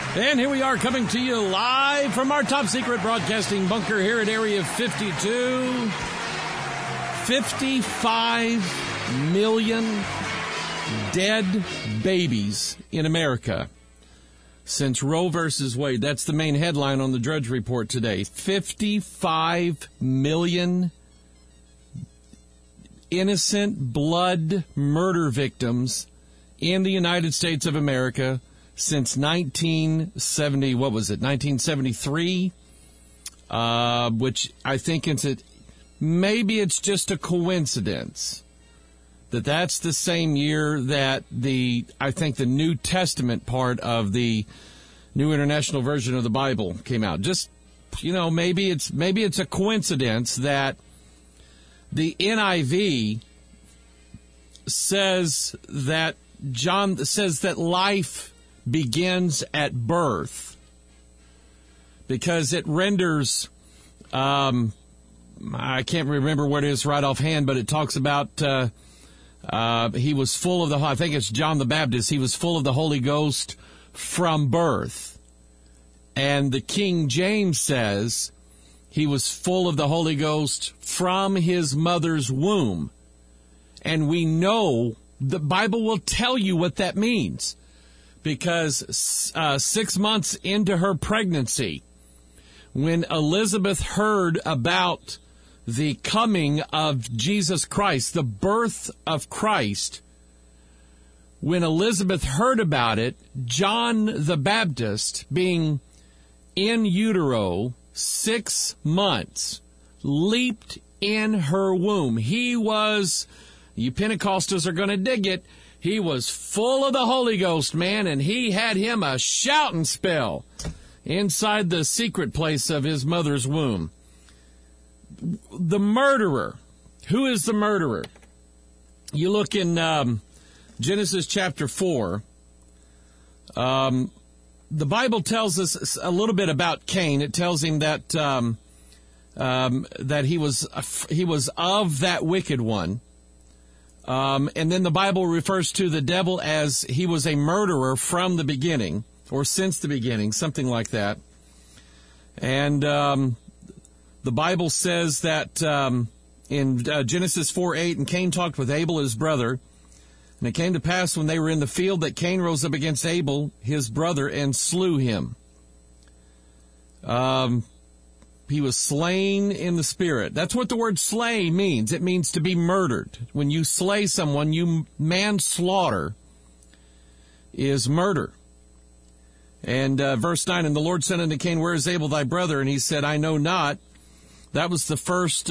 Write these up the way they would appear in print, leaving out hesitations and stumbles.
And here we are coming to you live from our top secret broadcasting bunker here at Area 52. 55 million dead babies in America since Roe versus Wade. That's the main headline on the Drudge Report today. 55 million innocent blood murder victims in the United States of America since 1970, what was it, 1973? Which I think maybe it's just a coincidence that that's the same year that I think the New Testament part of the New International Version of the Bible came out. Just, maybe it's a coincidence that the NIV says that life begins at birth because it renders, I can't remember what it is right offhand, but it talks about he was full of I think it's John the Baptist, he was full of the Holy Ghost from birth. And the King James says he was full of the Holy Ghost from his mother's womb. And we know the Bible will tell you what that means. Because 6 months into her pregnancy, when Elizabeth heard about the coming of Jesus Christ, the birth of Christ, when Elizabeth heard about it, John the Baptist, being in utero 6 months, leaped in her womb. He was, you Pentecostals are going to dig it, he was full of the Holy Ghost, man, and he had him a shouting spell inside the secret place of his mother's womb. The murderer. Who is the murderer? You look in Genesis chapter 4. The Bible tells us a little bit about Cain. It tells him that that he was of that wicked one. And then the Bible refers to the devil as he was a murderer from the beginning, or since the beginning, something like that. And the Bible says that in Genesis 4:8, and Cain talked with Abel, his brother. And it came to pass when they were in the field that Cain rose up against Abel, his brother, and slew him. He was slain in the spirit. That's what the word slay means. It means to be murdered. When you slay someone, manslaughter is murder. And verse 9, and the Lord said unto Cain, where is Abel thy brother? And he said, I know not. That was the first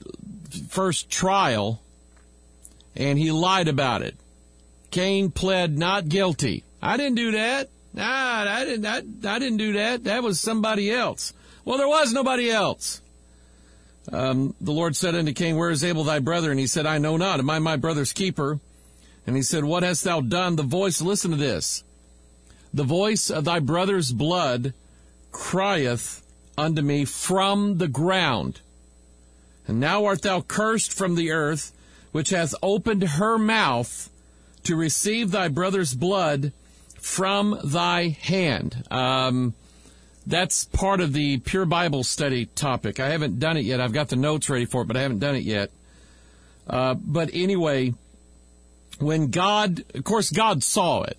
trial, and he lied about it. Cain pled not guilty. I didn't do that. I didn't do that. That was somebody else. Well, there was nobody else. The Lord said unto Cain, where is Abel thy brother? And he said, I know not. Am I my brother's keeper? And he said, what hast thou done? The voice, listen to this. The voice of thy brother's blood crieth unto me from the ground. And now art thou cursed from the earth, which hath opened her mouth to receive thy brother's blood from thy hand. That's part of the Pure Bible Study topic. I haven't done it yet. I've got the notes ready for it, but I haven't done it yet. But anyway, when God saw it.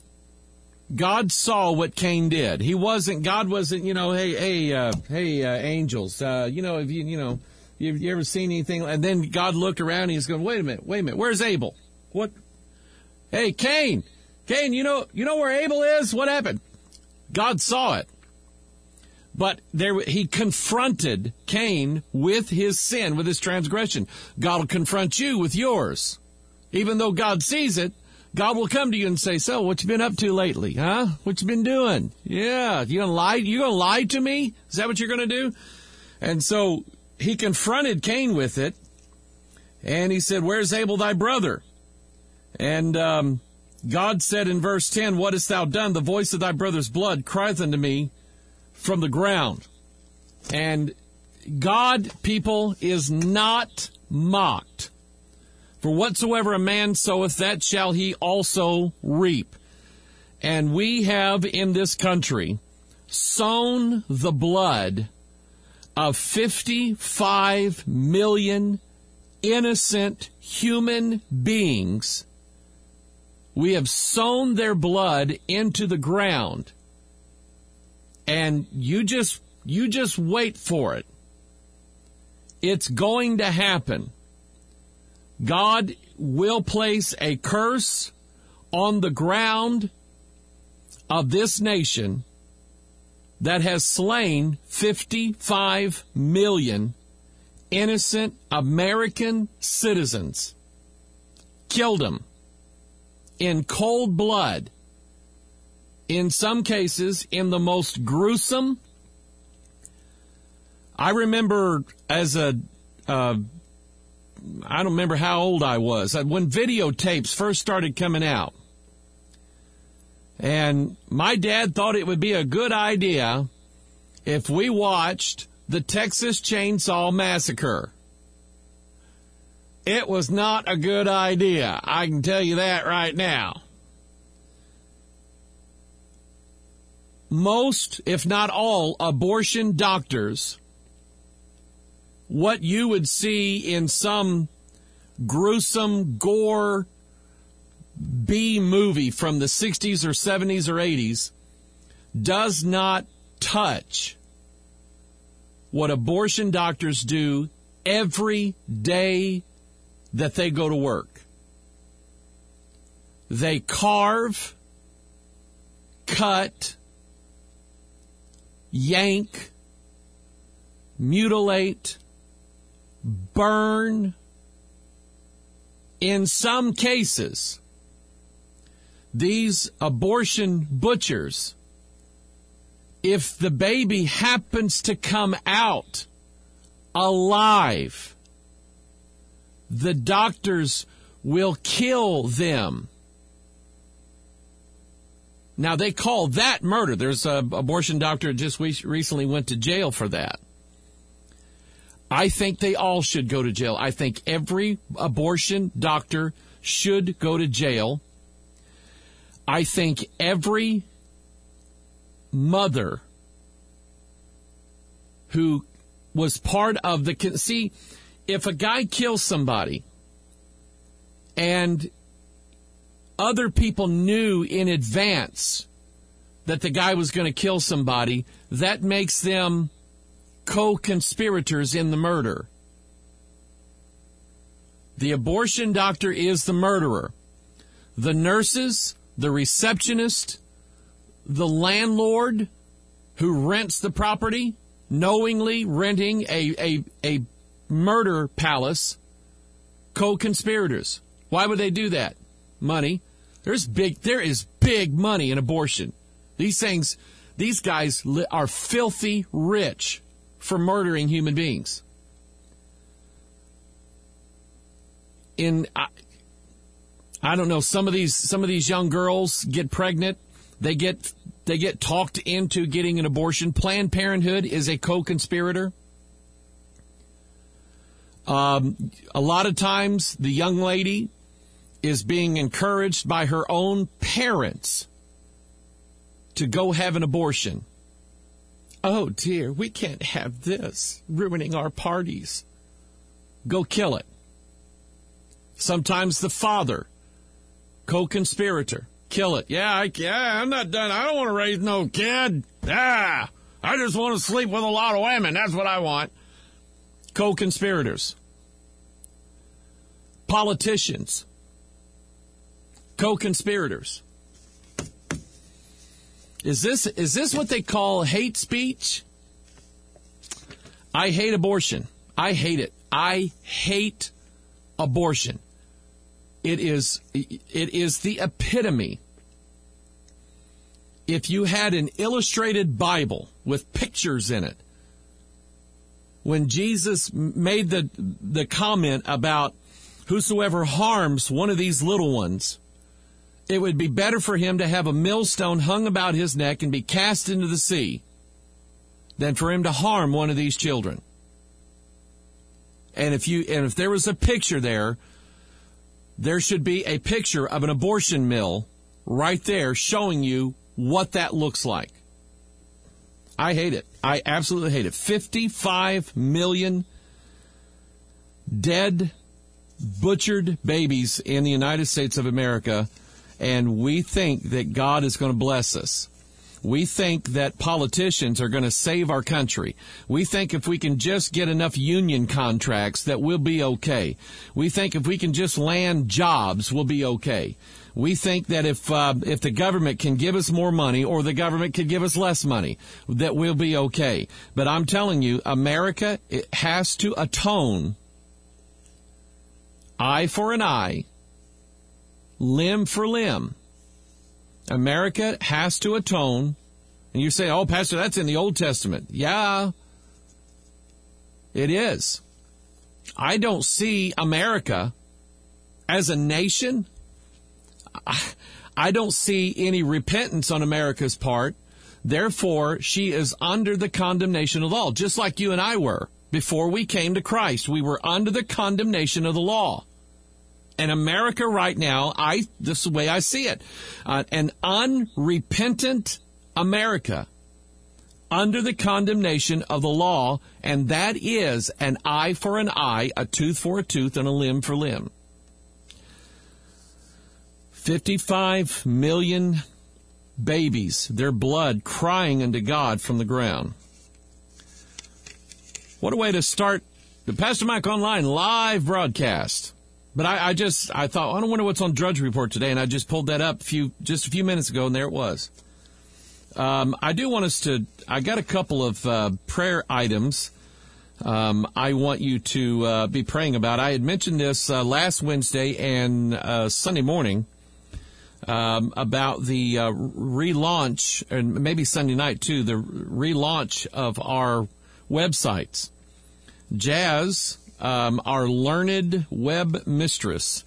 God saw what Cain did. God wasn't, hey, angels, have you ever seen anything? And then God looked around and he's going, wait a minute, where's Abel? What? Hey, Cain, you know where Abel is? What happened? God saw it. But he confronted Cain with his sin, with his transgression. God will confront you with yours. Even though God sees it, God will come to you and say, so, what you been up to lately, huh? What you been doing? Yeah, you gonna lie? You gonna lie to me? Is that what you're gonna do? And so he confronted Cain with it, and he said, where's Abel thy brother? And God said in verse 10, what hast thou done? The voice of thy brother's blood crieth unto me from the ground. And God, people, is not mocked. For whatsoever a man soweth, that shall he also reap. And we have in this country sown the blood of 55 million innocent human beings. We have sown their blood into the ground. And you just wait for it. It's going to happen. God will place a curse on the ground of this nation that has slain 55 million innocent American citizens. Killed them in cold blood. In some cases, in the most gruesome. I remember as I don't remember how old I was, when videotapes first started coming out. And my dad thought it would be a good idea if we watched the Texas Chainsaw Massacre. It was not a good idea. I can tell you that right now. Most, if not all, abortion doctors, what you would see in some gruesome gore B movie from the 60s or 70s or 80s, does not touch what abortion doctors do every day that they go to work. They carve, cut, yank, mutilate, burn. In some cases, these abortion butchers, if the baby happens to come out alive, the doctors will kill them. Now, they call that murder. There's an abortion doctor just recently went to jail for that. I think they all should go to jail. I think every abortion doctor should go to jail. I think every mother who was part of the... See, if a guy kills somebody and other people knew in advance that the guy was going to kill somebody, that makes them co-conspirators in the murder. The abortion doctor is the murderer. The nurses, the receptionist, the landlord who rents the property, knowingly renting a murder palace, co-conspirators. Why would they do that? Money. There is big money in abortion. These guys are filthy rich for murdering human beings. I don't know, some of these young girls get pregnant. They get talked into getting an abortion. Planned Parenthood is a co-conspirator. A lot of times the young lady is being encouraged by her own parents to go have an abortion. Oh dear, we can't have this ruining our parties. Go kill it. Sometimes the father, co-conspirator, kill it. I'm not done. I don't want to raise no kid. I just want to sleep with a lot of women. That's what I want. Co-conspirators. Politicians. Co-conspirators. Is this what they call hate speech? I hate abortion. I hate it. I hate abortion. It is the epitome. If you had an illustrated Bible with pictures in it, when Jesus made the comment about whosoever harms one of these little ones, it would be better for him to have a millstone hung about his neck and be cast into the sea than for him to harm one of these children. And if there was a picture there should be a picture of an abortion mill right there showing you what that looks like. I hate it. I absolutely hate it. 55 million dead, butchered babies in the United States of America, and we think that God is going to bless us. We think that politicians are going to save our country. We think if we can just get enough union contracts that we'll be okay. We think if we can just land jobs, we'll be okay. We think that if the government can give us more money or the government can give us less money, that we'll be okay. But I'm telling you, America, it has to atone eye for an eye, limb for limb. America has to atone. And you say, oh, Pastor, that's in the Old Testament. Yeah, it is. I don't see America as a nation. I don't see any repentance on America's part. Therefore, she is under the condemnation of the law, just like you and I were. Before we came to Christ, we were under the condemnation of the law. And America right now, this is the way I see it, an unrepentant America under the condemnation of the law, and that is an eye for an eye, a tooth for a tooth, and a limb for limb. 55 million babies, their blood crying unto God from the ground. What a way to start the Pastor Mike Online live broadcast. But I thought, I don't wonder what's on Drudge Report today, and I just pulled that up just a few minutes ago, and there it was. I do want us to, I got a couple of prayer items I want you to be praying about. I had mentioned this last Wednesday and Sunday morning about the relaunch, and maybe Sunday night too, the relaunch of our websites. Jazz, our learned web mistress,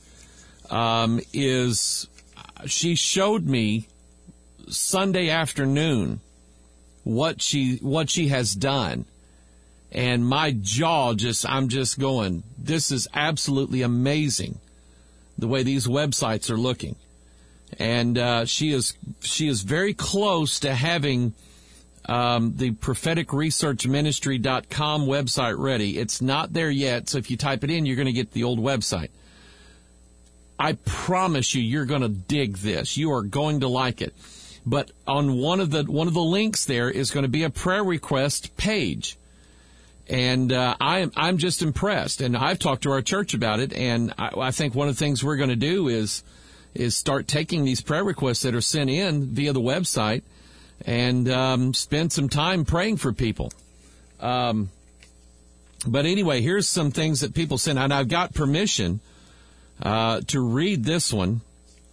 she showed me Sunday afternoon what she has done, and my jaw I'm just going, this is absolutely amazing the way these websites are looking. And she is very close to having the propheticresearchministry.com website ready. It's not there yet, so if you type it in, you're going to get the old website. I promise you, you're going to dig this. You are going to like it. But on one of the links there is going to be a prayer request page. And I'm just impressed. And I've talked to our church about it, and I think one of the things we're going to do is start taking these prayer requests that are sent in via the website and spend some time praying for people. But anyway, here's some things that people sent, and I've got permission to read this one.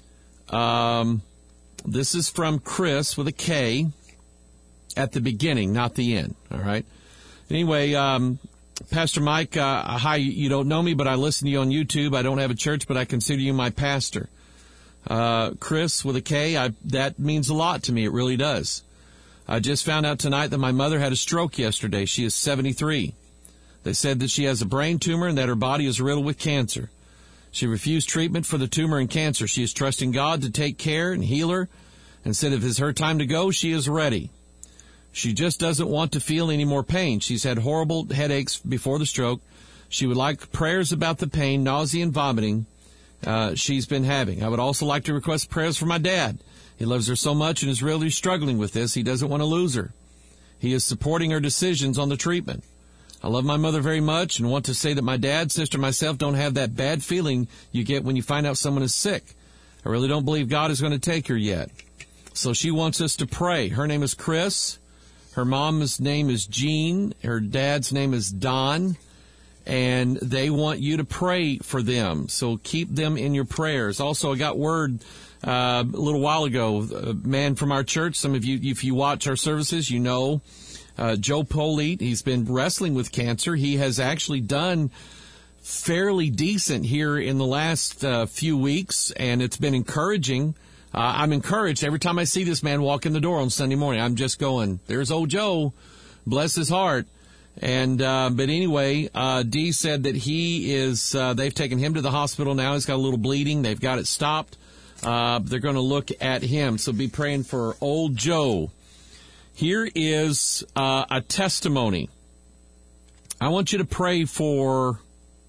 This is from Chris with a K at the beginning, not the end. All right. Anyway, Pastor Mike, hi, you don't know me, but I listen to you on YouTube. I don't have a church, but I consider you my pastor. Chris with a K, that means a lot to me. It really does. I just found out tonight that my mother had a stroke yesterday. She is 73. They said that she has a brain tumor and that her body is riddled with cancer. She refused treatment for the tumor and cancer. She is trusting God to take care and heal her, and said if it's her time to go, she is ready. She just doesn't want to feel any more pain. She's had horrible headaches before the stroke. She would like prayers about the pain, nausea, and vomiting she's been having. I would also like to request prayers for my dad. He loves her so much and is really struggling with this. He doesn't want to lose her. He is supporting her decisions on the treatment. I love my mother very much and want to say that my dad, sister, and myself don't have that bad feeling you get when you find out someone is sick. I really don't believe God is going to take her yet. So she wants us to pray. Her name is Chris. Her mom's name is Jean. Her dad's name is Don. And they want you to pray for them. So keep them in your prayers. Also, I got word a little while ago, a man from our church, some of you, if you watch our services, you know, Joe Polite. He's been wrestling with cancer. He has actually done fairly decent here in the last few weeks, and it's been encouraging. I'm encouraged every time I see this man walk in the door on Sunday morning. I'm just going, there's old Joe. Bless his heart. And but anyway, Dee said that he is, they've taken him to the hospital now. He's got a little bleeding. They've got it stopped. They're going to look at him. So be praying for old Joe. Here is a testimony. I want you to pray for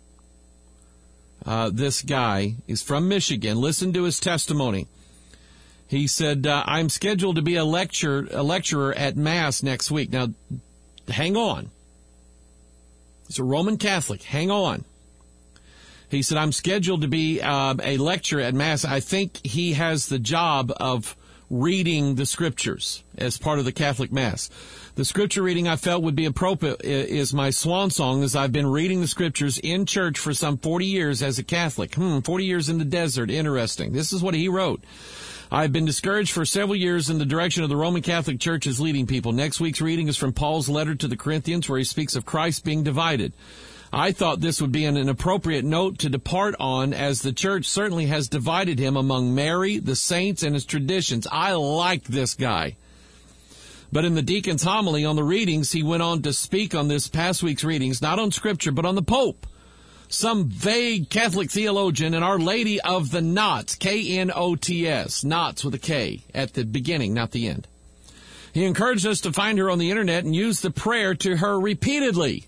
this guy. He's from Michigan. Listen to his testimony. He said, I'm scheduled to be a lecturer at Mass next week. Now, hang on. He's a Roman Catholic. Hang on. He said, I'm scheduled to be a lecturer at Mass. I think he has the job of reading the Scriptures as part of the Catholic Mass. The Scripture reading I felt would be appropriate is my swan song, as I've been reading the Scriptures in church for some 40 years as a Catholic. 40 years in the desert. Interesting. This is what he wrote. I've been discouraged for several years in the direction of the Roman Catholic Church as leading people. Next week's reading is from Paul's letter to the Corinthians, where he speaks of Christ being divided. I thought this would be an appropriate note to depart on, as the church certainly has divided him among Mary, the saints, and his traditions. I like this guy. But in the deacon's homily on the readings, he went on to speak on this past week's readings, not on Scripture, but on the Pope. Some vague Catholic theologian and Our Lady of the Knots, K-N-O-T-S, Knots with a K, at the beginning, not the end. He encouraged us to find her on the internet and use the prayer to her repeatedly.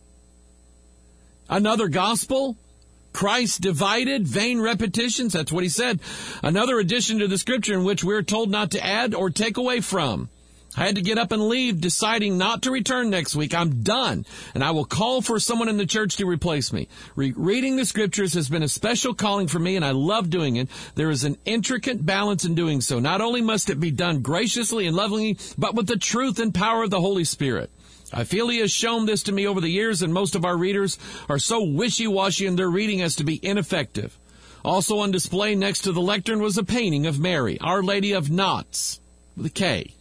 Another gospel? Christ divided? Vain repetitions? That's what he said. Another addition to the Scripture in which we're told not to add or take away from. I had to get up and leave, deciding not to return next week. I'm done, and I will call for someone in the church to replace me. Reading the Scriptures has been a special calling for me, and I love doing it. There is an intricate balance in doing so. Not only must it be done graciously and lovingly, but with the truth and power of the Holy Spirit. I feel he has shown this to me over the years, and most of our readers are so wishy-washy in their reading as to be ineffective. Also on display next to the lectern was a painting of Mary, Our Lady of Knots, with a K,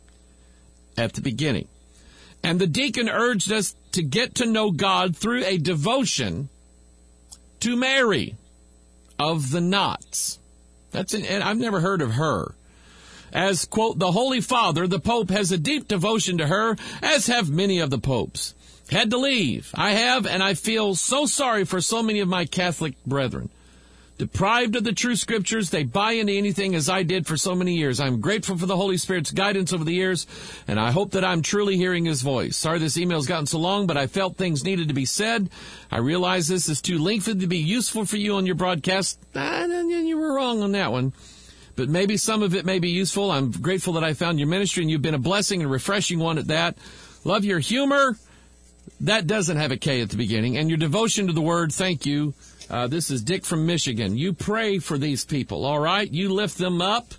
at the beginning. And the deacon urged us to get to know God through a devotion to Mary of the Knots. And I've never heard of her. As, quote, the Holy Father, the Pope has a deep devotion to her, as have many of the popes. Had to leave. I have, and I feel so sorry for so many of my Catholic brethren. Deprived of the true Scriptures, they buy into anything as I did for so many years. I'm grateful for the Holy Spirit's guidance over the years, and I hope that I'm truly hearing His voice. Sorry this email's gotten so long, but I felt things needed to be said. I realize this is too lengthy to be useful for you on your broadcast. You were wrong on that one. But maybe some of it may be useful. I'm grateful that I found your ministry, and you've been a blessing and a refreshing one at that. Love your humor. That doesn't have a K at the beginning. And your devotion to the Word, thank you. This is Dick from Michigan. You pray for these people, all right? You lift them up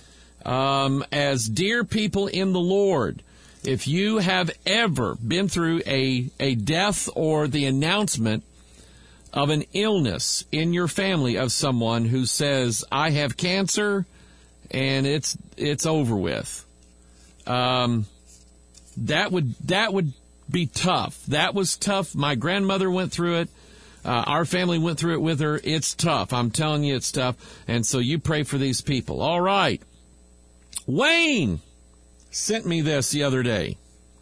as dear people in the Lord. If you have ever been through a death or the announcement of an illness in your family of someone who says, I have cancer and it's over with, that would be tough. That was tough. My grandmother went through it. Our family went through it with her. It's tough. I'm telling you, it's tough. And so you pray for these people. All right. Wayne sent me this the other day.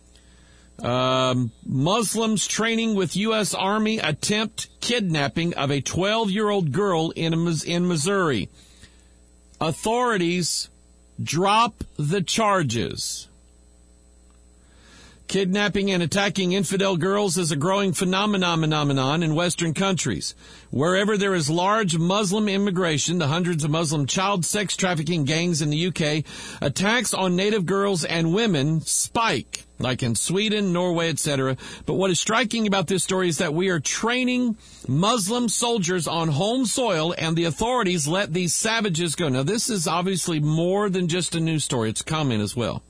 Muslims training with U.S. Army attempt kidnapping of a 12-year-old girl in Missouri. Authorities drop the charges. Kidnapping and attacking infidel girls is a growing phenomenon in Western countries. Wherever there is large Muslim immigration, the hundreds of Muslim child sex trafficking gangs in the UK, attacks on native girls and women spike, like in Sweden, Norway, etc. But what is striking about this story is that we are training Muslim soldiers on home soil, and the authorities let these savages go. Now, this is obviously more than just a news story. It's a comment as well.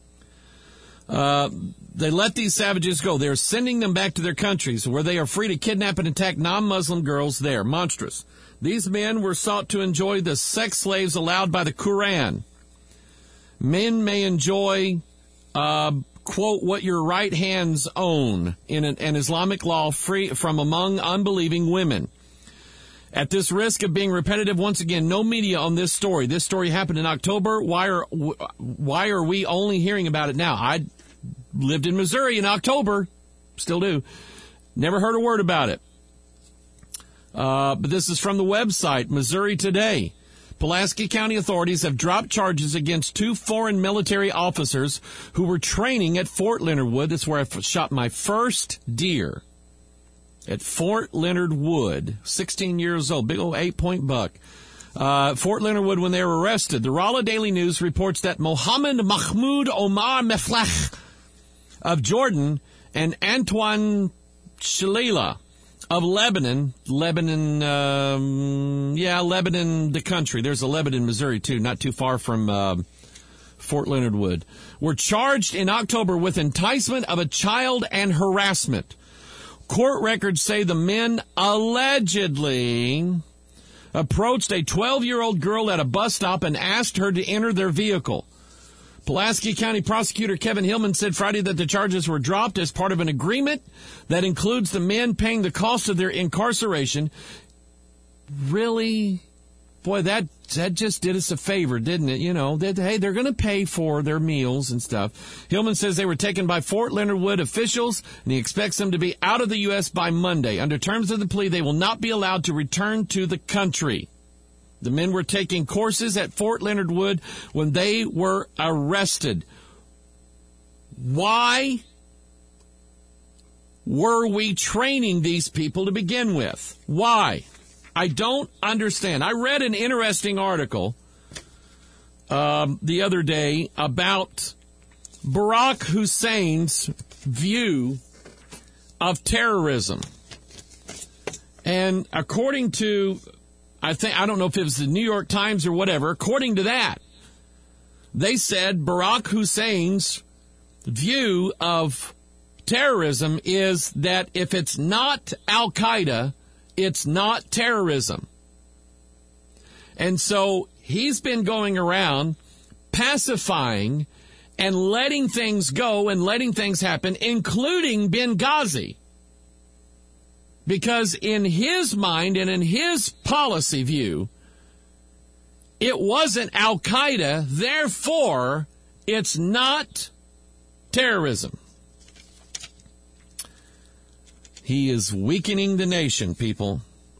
They let these savages go. They're sending them back to their countries where they are free to kidnap and attack non-Muslim girls there. Monstrous. These men were sought to enjoy the sex slaves allowed by the Quran. Men may enjoy, quote, what your right hands own in an Islamic law free from among unbelieving women. At this risk of being repetitive, once again, no media on this story. This story happened in October. Why are we only hearing about it now? I lived in Missouri in October. Still do. Never heard a word about it. But this is from the website, Missouri Today. Pulaski County authorities have dropped charges against 2 foreign military officers who were training at Fort Leonard Wood. That's where I shot my first deer. At Fort Leonard Wood, 16 years old, big old 8-point buck. Fort Leonard Wood when they were arrested. The Rolla Daily News reports that Mohammed Mahmoud Omar Meflech of Jordan and Antoine Shalila of Lebanon, the country. There's a Lebanon, Missouri, too, not too far from Fort Leonard Wood, were charged in October with enticement of a child and harassment. Court records say the men allegedly approached a 12-year-old girl at a bus stop and asked her to enter their vehicle. Pulaski County Prosecutor Kevin Hillman said Friday that the charges were dropped as part of an agreement that includes the men paying the cost of their incarceration. Really? Boy, that just did us a favor, didn't it? You know, that, hey, they're going to pay for their meals and stuff. Hillman says they were taken by Fort Leonard Wood officials, and he expects them to be out of the U.S. by Monday. Under terms of the plea, they will not be allowed to return to the country. The men were taking courses at Fort Leonard Wood when they were arrested. Why were we training these people to begin with? Why? I don't understand. I read an interesting article the other day about Barack Hussein's view of terrorism. And according to, I don't know if it was the New York Times or whatever, according to that, they said Barack Hussein's view of terrorism is that if it's not Al-Qaeda, it's not terrorism. And so he's been going around pacifying and letting things go and letting things happen, including Benghazi. Because in his mind and in his policy view, it wasn't Al-Qaeda, therefore it's not terrorism. He is weakening the nation, people.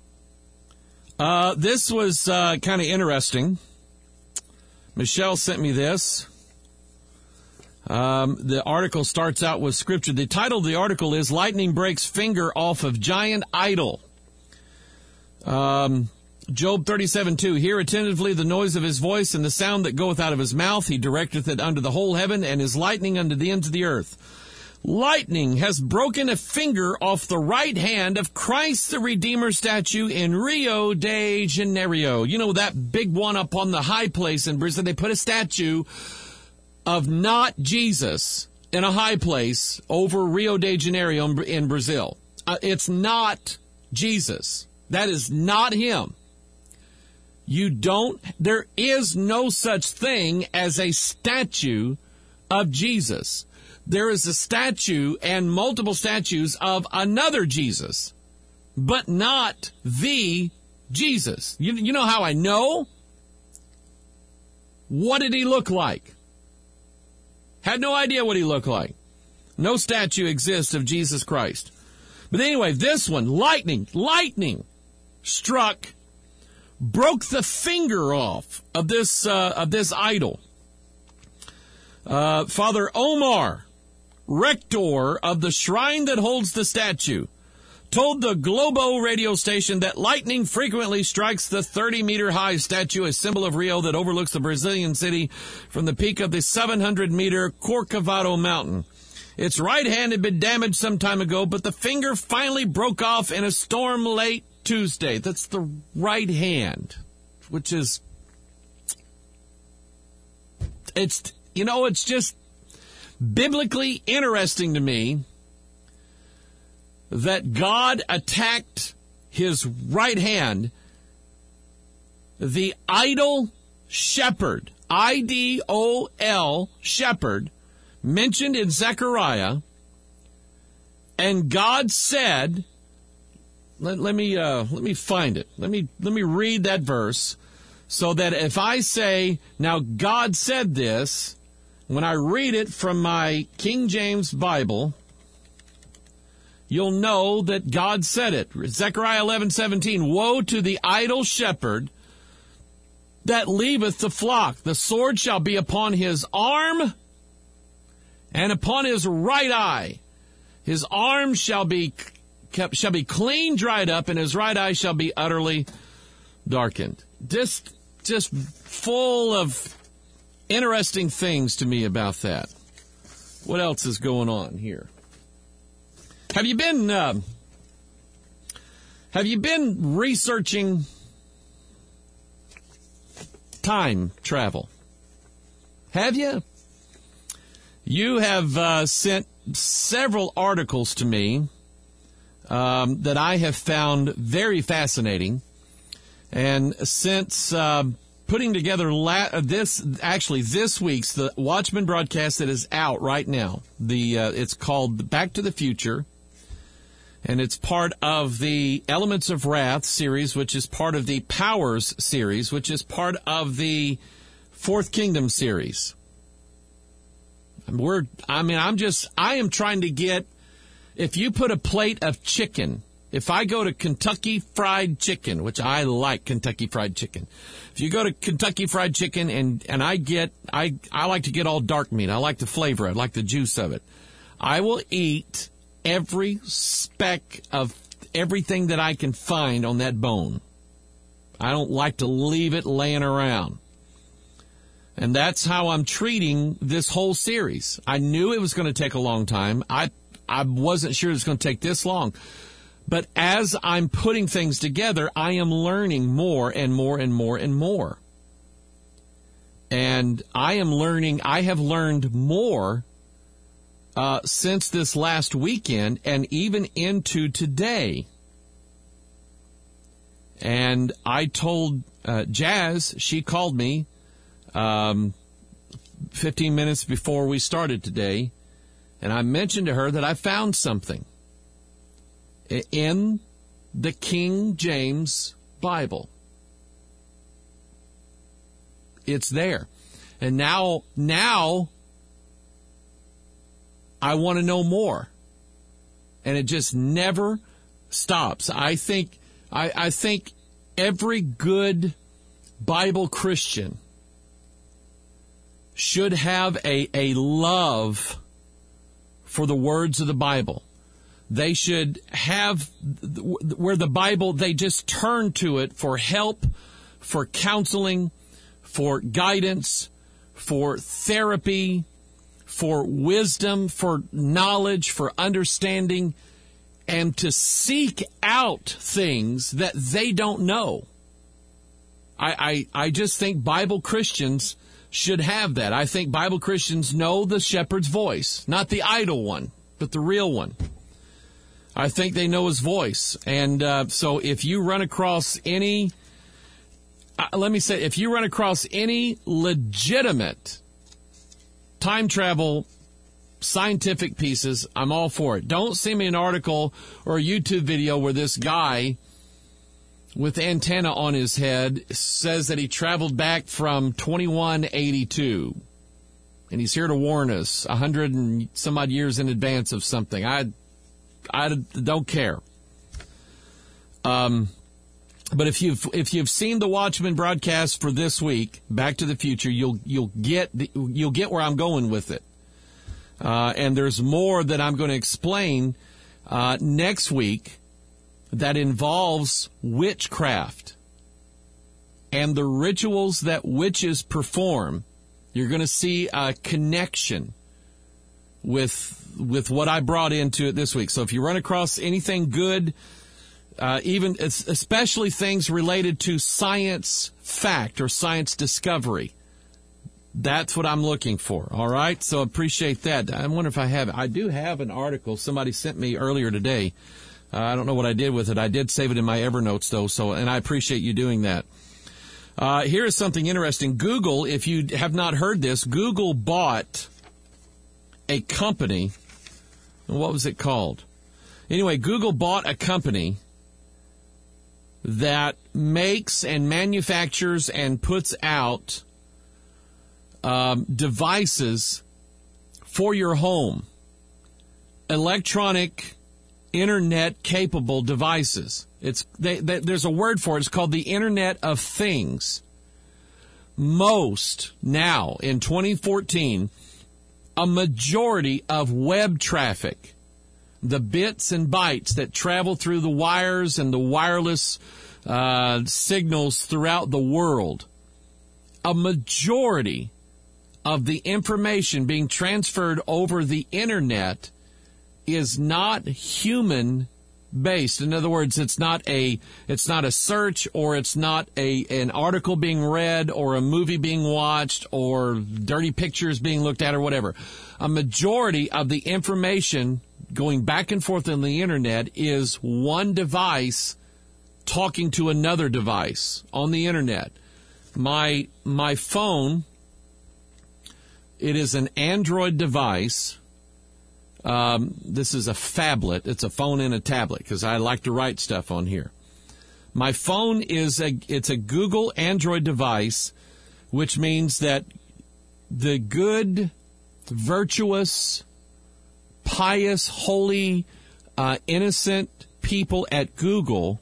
This was kind of interesting. Michelle sent me this. The article starts out with scripture. The title of the article is Lightning Breaks Finger Off of Giant Idol. Job 37:2. Hear attentively the noise of his voice and the sound that goeth out of his mouth. He directeth it unto the whole heaven, and his lightning unto the ends of the earth. Lightning has broken a finger off the right hand of Christ the Redeemer statue in Rio de Janeiro. You know, that big one up on the high place in Brazil. They put a statue of not Jesus in a high place over Rio de Janeiro in Brazil. It's not Jesus. That is not him. There is no such thing as a statue of Jesus. There is a statue and multiple statues of another Jesus, but not the Jesus. You know how I know? What did he look like? Had no idea what he looked like. No statue exists of Jesus Christ. But anyway, this one, lightning struck, broke the finger off of this idol. Father Omar, rector of the shrine that holds the statue, told the Globo radio station that lightning frequently strikes the 30-meter-high statue, a symbol of Rio that overlooks the Brazilian city from the peak of the 700-meter Corcovado mountain. Its right hand had been damaged some time ago, but the finger finally broke off in a storm late Tuesday. That's the right hand, which is, it's just biblically interesting to me that God attacked his right hand, the idol shepherd, I-D-O-L, shepherd, mentioned in Zechariah, and God said, let me find it. Let me read that verse so that if I say, now God said this, when I read it from my King James Bible, you'll know that God said it. Zechariah 11:17. Woe to the idol shepherd that leaveth the flock. The sword shall be upon his arm and upon his right eye. His arm shall be clean dried up, and his right eye shall be utterly darkened. Just full of interesting things to me about that. What else is going on here? Have you been researching time travel? Have you? You have sent several articles to me that I have found very fascinating. And since putting together this week's the Watchman broadcast that is out right now, it's called Back to the Future, and it's part of the Elements of Wrath series, which is part of the Powers series, which is part of the Fourth Kingdom series. I am trying to get, if you put a plate of chicken, if I go to Kentucky Fried Chicken, which I like Kentucky Fried Chicken, if you go to Kentucky Fried Chicken and I like to get all dark meat, I like the flavor, I like the juice of it, I will eat every speck of everything that I can find on that bone. I don't like to leave it laying around. And that's how I'm treating this whole series. I knew it was going to take a long time. I wasn't sure it was going to take this long. But as I'm putting things together, I am learning more and more and more and more. And I have learned more since this last weekend and even into today. And I told Jazz, she called me 15 minutes before we started today, and I mentioned to her that I found something in the King James Bible. It's there. And now I want to know more. And it just never stops. I think every good Bible Christian should have a love for the words of the Bible. They should have, where the Bible, they just turn to it for help, for counseling, for guidance, for therapy, for wisdom, for knowledge, for understanding, and to seek out things that they don't know. I just think Bible Christians should have that. I think Bible Christians know the shepherd's voice, not the idle one, but the real one. I think they know his voice. And so if you run across any, if you run across any legitimate time travel scientific pieces, I'm all for it. Don't send me an article or a YouTube video where this guy with antenna on his head says that he traveled back from 2182. And he's here to warn us 100 and some odd years in advance of something. I don't care. But if you've seen the Watchman broadcast for this week, Back to the Future, you'll get where I'm going with it. And there's more that I'm going to explain next week that involves witchcraft and the rituals that witches perform. You're going to see a connection with what I brought into it this week. So if you run across anything good, especially things related to science fact or science discovery, that's what I'm looking for. All right. So appreciate that. I wonder if I do have an article somebody sent me earlier today. I don't know what I did with it. I did save it in my Evernote though. And I appreciate you doing that. Here is something interesting. Google, if you have not heard this, Google bought a company. What was it called? Anyway, Google bought a company that makes and manufactures and puts out devices for your home. Electronic, internet-capable devices. There's a word for it. It's called the Internet of Things. now in 2014, a majority of web traffic, the bits and bytes that travel through the wires and the wireless signals throughout the world, a majority of the information being transferred over the internet is not human based. In other words, it's not a search, or it's not an article being read, or a movie being watched, or dirty pictures being looked at, or whatever. A majority of the information going back and forth on the internet is one device talking to another device on the internet. My phone, it is an Android device. This is a phablet. It's a phone and a tablet, because I like to write stuff on here. My phone it's a Google Android device, which means that the good, virtuous, pious, holy, innocent people at Google,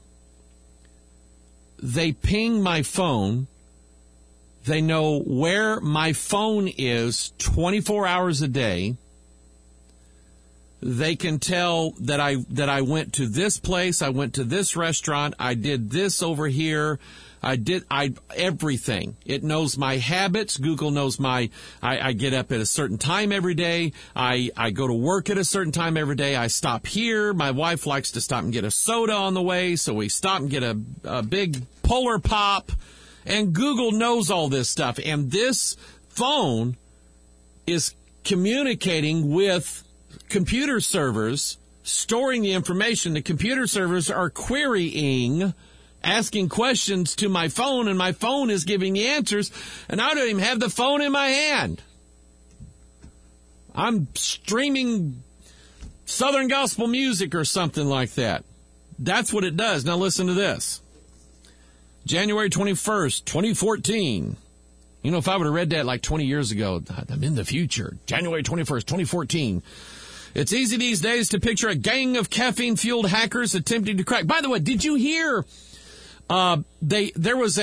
they ping my phone. They know where my phone is 24 hours a day. They can tell that I went to this place, I went to this restaurant, I did this over here, everything. It knows my habits. Google knows I get up at a certain time every day. I go to work at a certain time every day. I stop here. My wife likes to stop and get a soda on the way, so we stop and get a big Polar Pop. And Google knows all this stuff. And this phone is communicating with computer servers, storing the information. The computer servers are querying, asking questions to my phone, and my phone is giving the answers, and I don't even have the phone in my hand. I'm streaming Southern gospel music or something like that. That's what it does. Now listen to this. January 21st, 2014. You know, if I would have read that like 20 years ago, I'm in the future. January 21st, 2014. It's easy these days to picture a gang of caffeine-fueled hackers attempting to crack. By the way, did you hear there was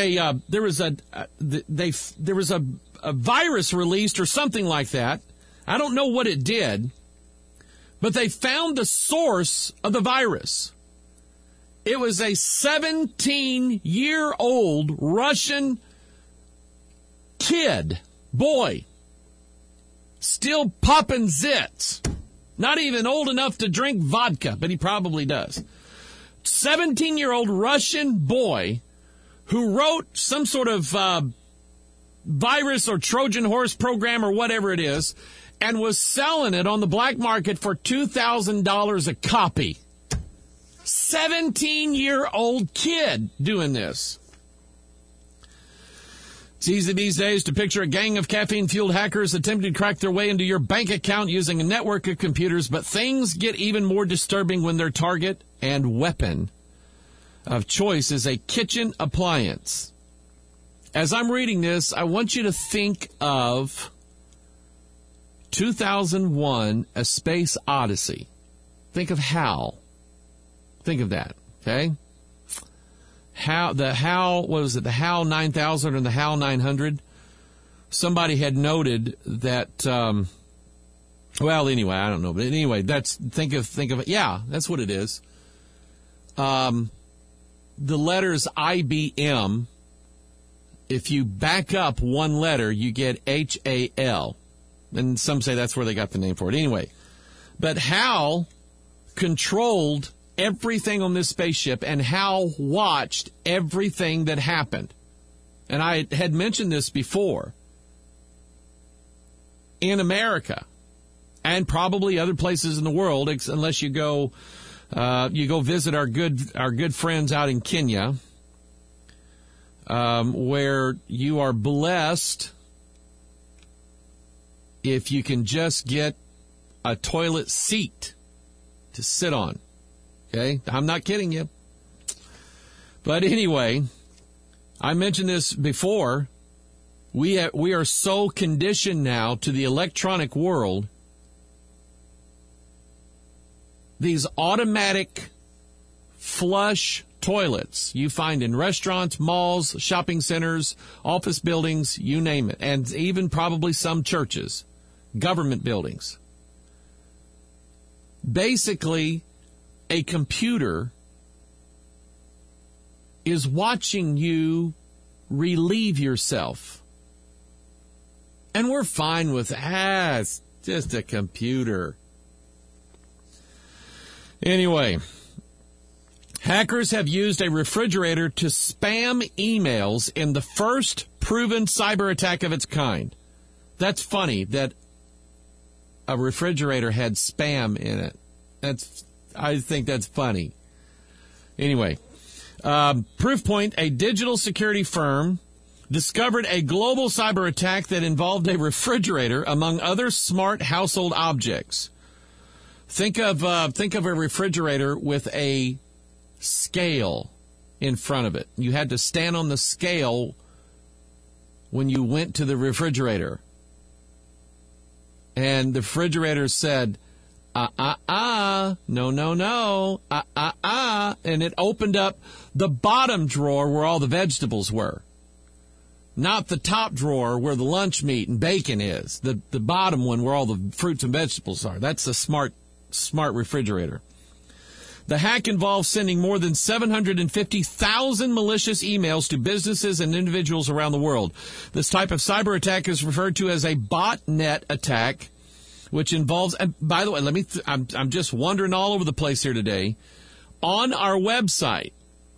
a virus released or something like that? I don't know what it did, but they found the source of the virus. It was a 17-year-old Russian boy, still popping zits. Not even old enough to drink vodka, but he probably does. 17-year-old Russian boy who wrote some sort of virus or Trojan horse program or whatever it is, and was selling it on the black market for $2,000 a copy. 17-year-old kid doing this. It's easy these days to picture a gang of caffeine-fueled hackers attempting to crack their way into your bank account using a network of computers, but things get even more disturbing when their target and weapon of choice is a kitchen appliance. As I'm reading this, I want you to think of 2001, A Space Odyssey. Think of HAL. Think of that, okay? The HAL 9000 or the HAL 900? Somebody had noted that, well, anyway, I don't know. But anyway, think of it. Yeah, that's what it is. The letters IBM, if you back up one letter, you get HAL. And some say that's where they got the name for it. Anyway, but HAL controlled everything on this spaceship, and HAL watched everything that happened. And I had mentioned this before. In America, and probably other places in the world, unless you go visit our good friends out in Kenya, where you are blessed if you can just get a toilet seat to sit on. Okay? I'm not kidding you. But anyway, I mentioned this before. We are so conditioned now to the electronic world. These automatic flush toilets you find in restaurants, malls, shopping centers, office buildings, you name it, and even probably some churches, government buildings. Basically, a computer is watching you relieve yourself. And we're fine with, it's just a computer. Anyway, hackers have used a refrigerator to spam emails in the first proven cyber attack of its kind. That's funny that a refrigerator had spam in it. I think that's funny. Anyway, Proofpoint, a digital security firm, discovered a global cyber attack that involved a refrigerator, among other smart household objects. Think of a refrigerator with a scale in front of it. You had to stand on the scale when you went to the refrigerator. And the refrigerator said, no, and it opened up the bottom drawer where all the vegetables were. Not the top drawer where the lunch meat and bacon is. The bottom one where all the fruits and vegetables are. That's a smart refrigerator. The hack involves sending more than 750,000 malicious emails to businesses and individuals around the world. This type of cyber attack is referred to as a botnet attack, which involves, and by the way, I'm just wandering all over the place here today. On our website,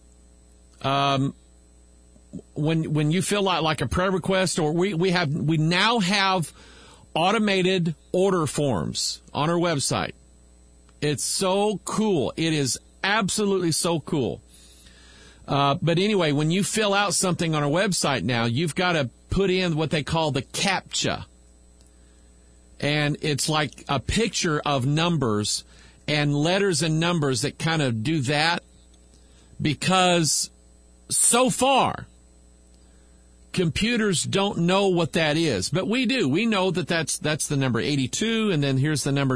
when you fill out like a prayer request, or we now have automated order forms on our website. It's so cool. It is absolutely so cool. But anyway, when you fill out something on our website now, you've got to put in what they call the CAPTCHA. And it's like a picture of numbers and letters and numbers that kind of do that. Because so far, computers don't know what that is, but we do. We know that that's the number 82, and then here's the number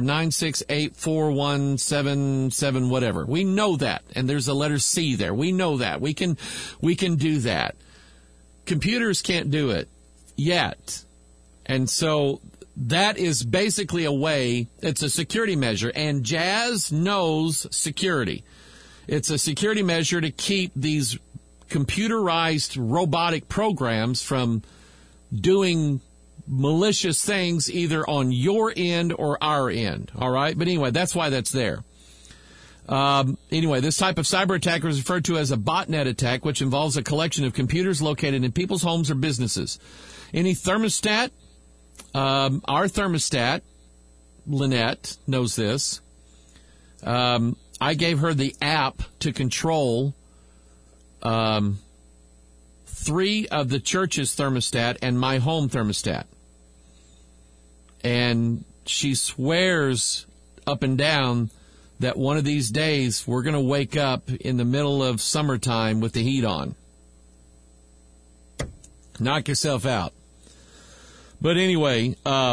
9684177 whatever. We know that, and there's a letter C there. We know that. We can do that. Computers can't do it yet, and so that is basically a way. It's a security measure, and Jazz knows security. It's a security measure to keep these computerized robotic programs from doing malicious things either on your end or our end. All right? But anyway, that's why that's there. Anyway, this type of cyber attack is referred to as a botnet attack, which involves a collection of computers located in people's homes or businesses. Any thermostat, our thermostat, Lynette, knows this. I gave her the app to control 3 of the church's thermostat and my home thermostat. And she swears up and down that one of these days we're going to wake up in the middle of summertime with the heat on. Knock yourself out. But anyway,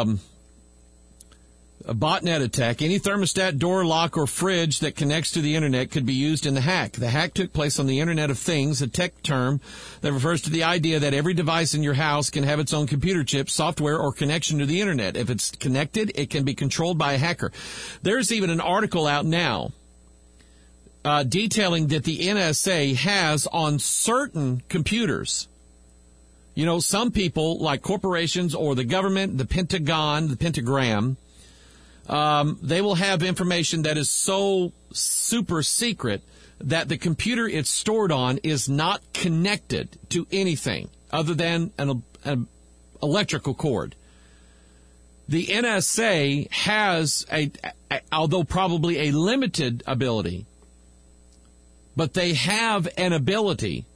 a botnet attack. Any thermostat, door, lock, or fridge that connects to the Internet could be used in the hack. The hack took place on the Internet of Things, a tech term that refers to the idea that every device in your house can have its own computer chip, software, or connection to the Internet. If it's connected, it can be controlled by a hacker. There's even an article out now detailing that the NSA has on certain computers. You know, some people, like corporations or the government, the Pentagon, the Pentagram, they will have information that is so super secret that the computer it's stored on is not connected to anything other than an electrical cord. The NSA has although probably a limited ability, but they have an ability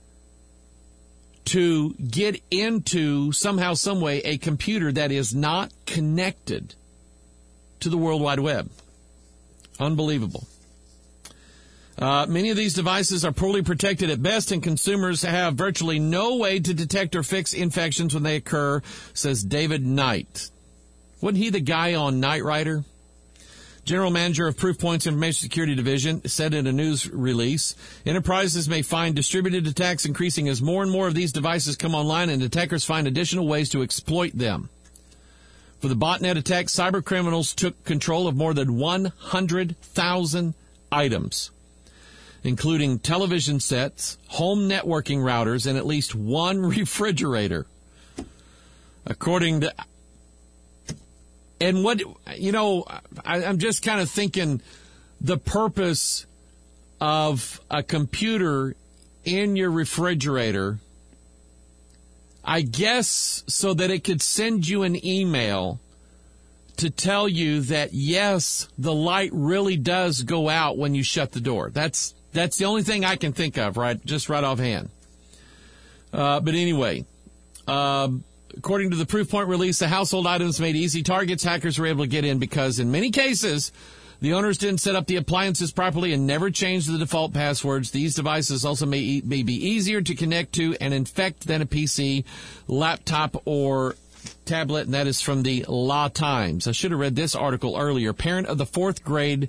to get into somehow, some way, a computer that is not connected to the World Wide Web. Unbelievable. Many of these devices are poorly protected at best, and consumers have virtually no way to detect or fix infections when they occur, says David Knight. Wasn't he the guy on Knight Rider? General Manager of Proofpoint's Information Security Division said in a news release, enterprises may find distributed attacks increasing as more and more of these devices come online and attackers find additional ways to exploit them. For the botnet attack, cyber criminals took control of more than 100,000 items, including television sets, home networking routers, and at least one refrigerator. According to... And what, I'm just kind of thinking the purpose of a computer in your refrigerator, I guess so that it could send you an email to tell you that, yes, the light really does go out when you shut the door. That's the only thing I can think of, just right offhand. But anyway, according to the Proofpoint release, the household items made easy targets. Hackers were able to get in because in many cases, the owners didn't set up the appliances properly and never changed the default passwords. These devices also may be easier to connect to and infect than a PC, laptop, or tablet, and that is from the La Times. I should have read this article earlier. Parent of fourth grader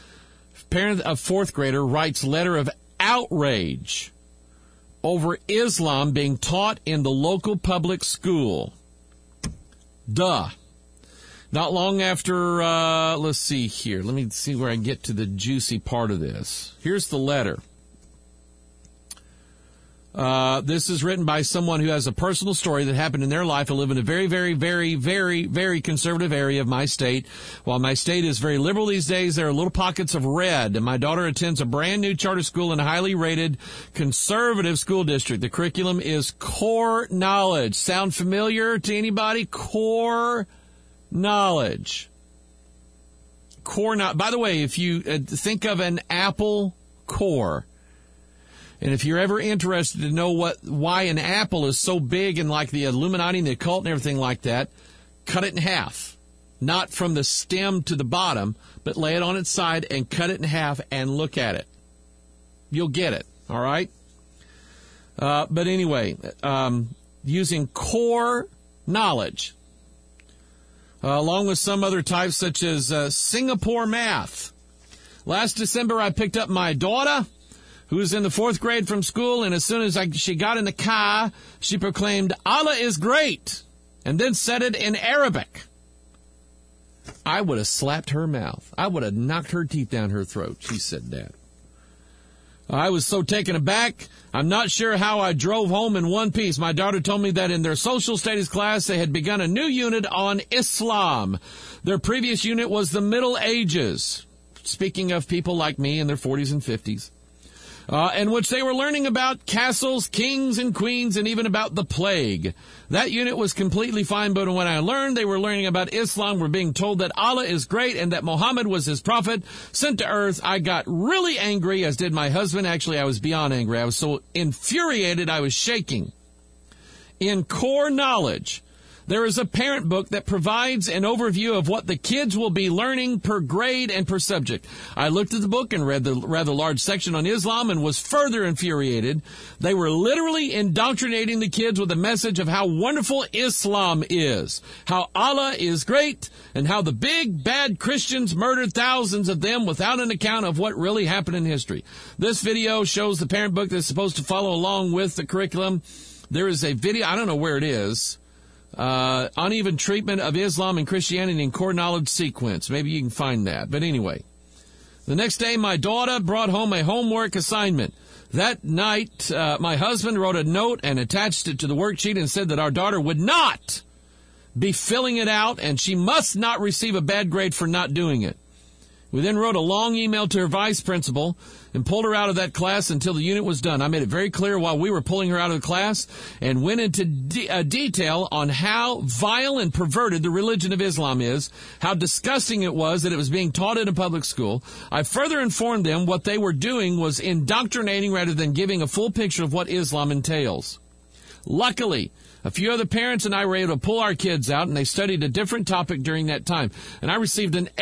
writes letter of outrage over Islam being taught in the local public school. Duh. Not long after, let's see here. Let me see where I get to the juicy part of this. Here's the letter. This is written by someone who has a personal story that happened in their life. I live in a very, very, very, very, very conservative area of my state. While my state is very liberal these days, there are little pockets of red. And my daughter attends a brand new charter school in a highly rated conservative school district. The curriculum is core knowledge. Sound familiar to anybody? Core knowledge. By the way, if you think of an Apple core, and if you're ever interested to know why an apple is so big and like the Illuminati and the occult and everything like that, cut it in half. Not from the stem to the bottom, but lay it on its side and cut it in half and look at it. You'll get it, all right? But anyway, using core knowledge, along with some other types such as Singapore math. Last December, I picked up my daughter, who was in the fourth grade from school, and as soon as she got in the car, she proclaimed, "Allah is great," and then said it in Arabic. I would have slapped her mouth. I would have knocked her teeth down her throat. She said that. I was so taken aback, I'm not sure how I drove home in one piece. My daughter told me that in their social studies class, they had begun a new unit on Islam. Their previous unit was the Middle Ages. Speaking of people like me in their 40s and 50s. In which they were learning about castles, kings, and queens, and even about the plague. That unit was completely fine, but when I learned they were learning about Islam, were being told that Allah is great and that Muhammad was his prophet sent to earth, I got really angry, as did my husband. Actually, I was beyond angry. I was so infuriated I was shaking. In core knowledge, there is a parent book that provides an overview of what the kids will be learning per grade and per subject. I looked at the book and read the rather large section on Islam and was further infuriated. They were literally indoctrinating the kids with a message of how wonderful Islam is, how Allah is great, and how the big, bad Christians murdered thousands of them without an account of what really happened in history. This video shows the parent book that's supposed to follow along with the curriculum. There is a video, I don't know where it is, uneven treatment of Islam and Christianity in core knowledge sequence. Maybe you can find that. But anyway, the next day my daughter brought home a homework assignment. That night, my husband wrote a note and attached it to the worksheet and said that our daughter would not be filling it out and she must not receive a bad grade for not doing it. We then wrote a long email to her vice principal and pulled her out of that class until the unit was done. I made it very clear while we were pulling her out of the class and went into detail on how vile and perverted the religion of Islam is, how disgusting it was that it was being taught in a public school. I further informed them what they were doing was indoctrinating rather than giving a full picture of what Islam entails. Luckily, a few other parents and I were able to pull our kids out, and they studied a different topic during that time. And I received an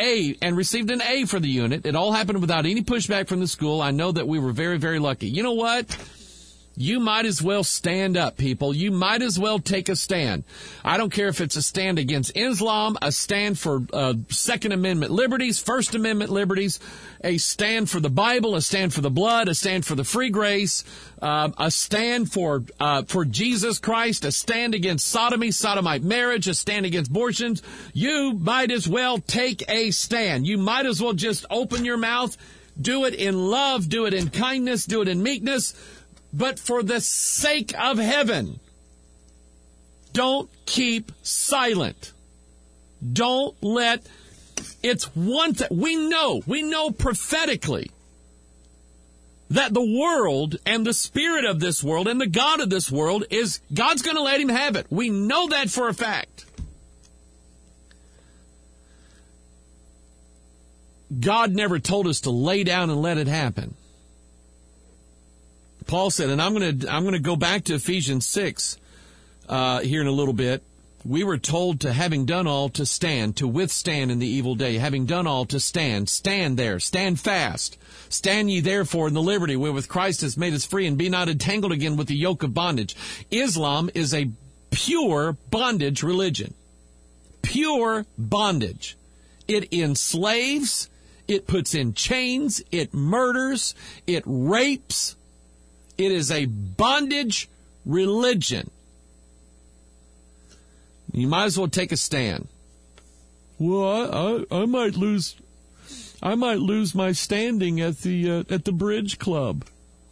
A for the unit. It all happened without any pushback from the school. I know that we were very, very lucky. You know what? You might as well stand up, people. You might as well take a stand. I don't care if it's a stand against Islam, a stand for Second Amendment liberties, First Amendment liberties, a stand for the Bible, a stand for the blood, a stand for the free grace, a stand for Jesus Christ, a stand against sodomy, sodomite marriage, a stand against abortions. You might as well take a stand. You might as well just open your mouth, do it in love, do it in kindness, do it in meekness. But for the sake of heaven, don't keep silent. Don't let, it's one thing, we know prophetically that the world and the spirit of this world and the God of this world is, God's going to let him have it. We know that for a fact. God never told us to lay down and let it happen. Paul said, and I'm going to go back to Ephesians 6 here in a little bit. We were told to, having done all, to stand, to withstand in the evil day. Having done all, to stand. Stand there. Stand fast. Stand ye therefore in the liberty wherewith Christ has made us free, and be not entangled again with the yoke of bondage. Islam is a pure bondage religion. Pure bondage. It enslaves. It puts in chains. It murders. It rapes. It is a bondage religion. You might as well take a stand. Well, I might lose my standing at the bridge club.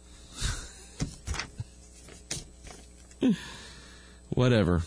Whatever.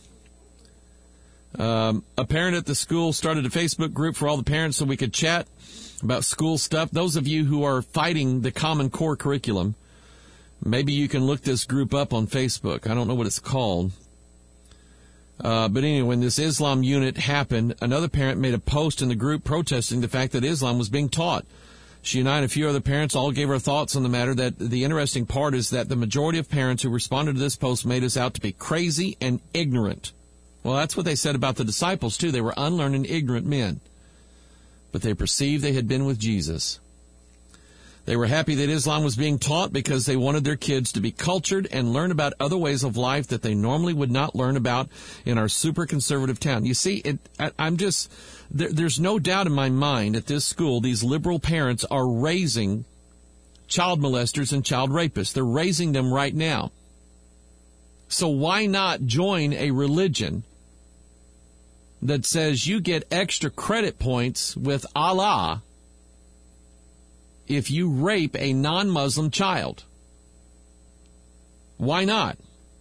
A parent at the school started a Facebook group for all the parents so we could chat about school stuff. Those of you who are fighting the Common Core curriculum, maybe you can look this group up on Facebook. I don't know what it's called. But anyway, when this Islam unit happened, another parent made a post in the group protesting the fact that Islam was being taught. She and I and a few other parents all gave our thoughts on the matter. That the interesting part is that the majority of parents who responded to this post made us out to be crazy and ignorant. Well, that's what they said about the disciples, too. They were unlearned and ignorant men. But they perceived they had been with Jesus. They were happy that Islam was being taught because they wanted their kids to be cultured and learn about other ways of life that they normally would not learn about in our super conservative town. You see, there's no doubt in my mind at this school, these liberal parents are raising child molesters and child rapists. They're raising them right now. So why not join a religion that says you get extra credit points with Allah if you rape a non-Muslim child? Why not?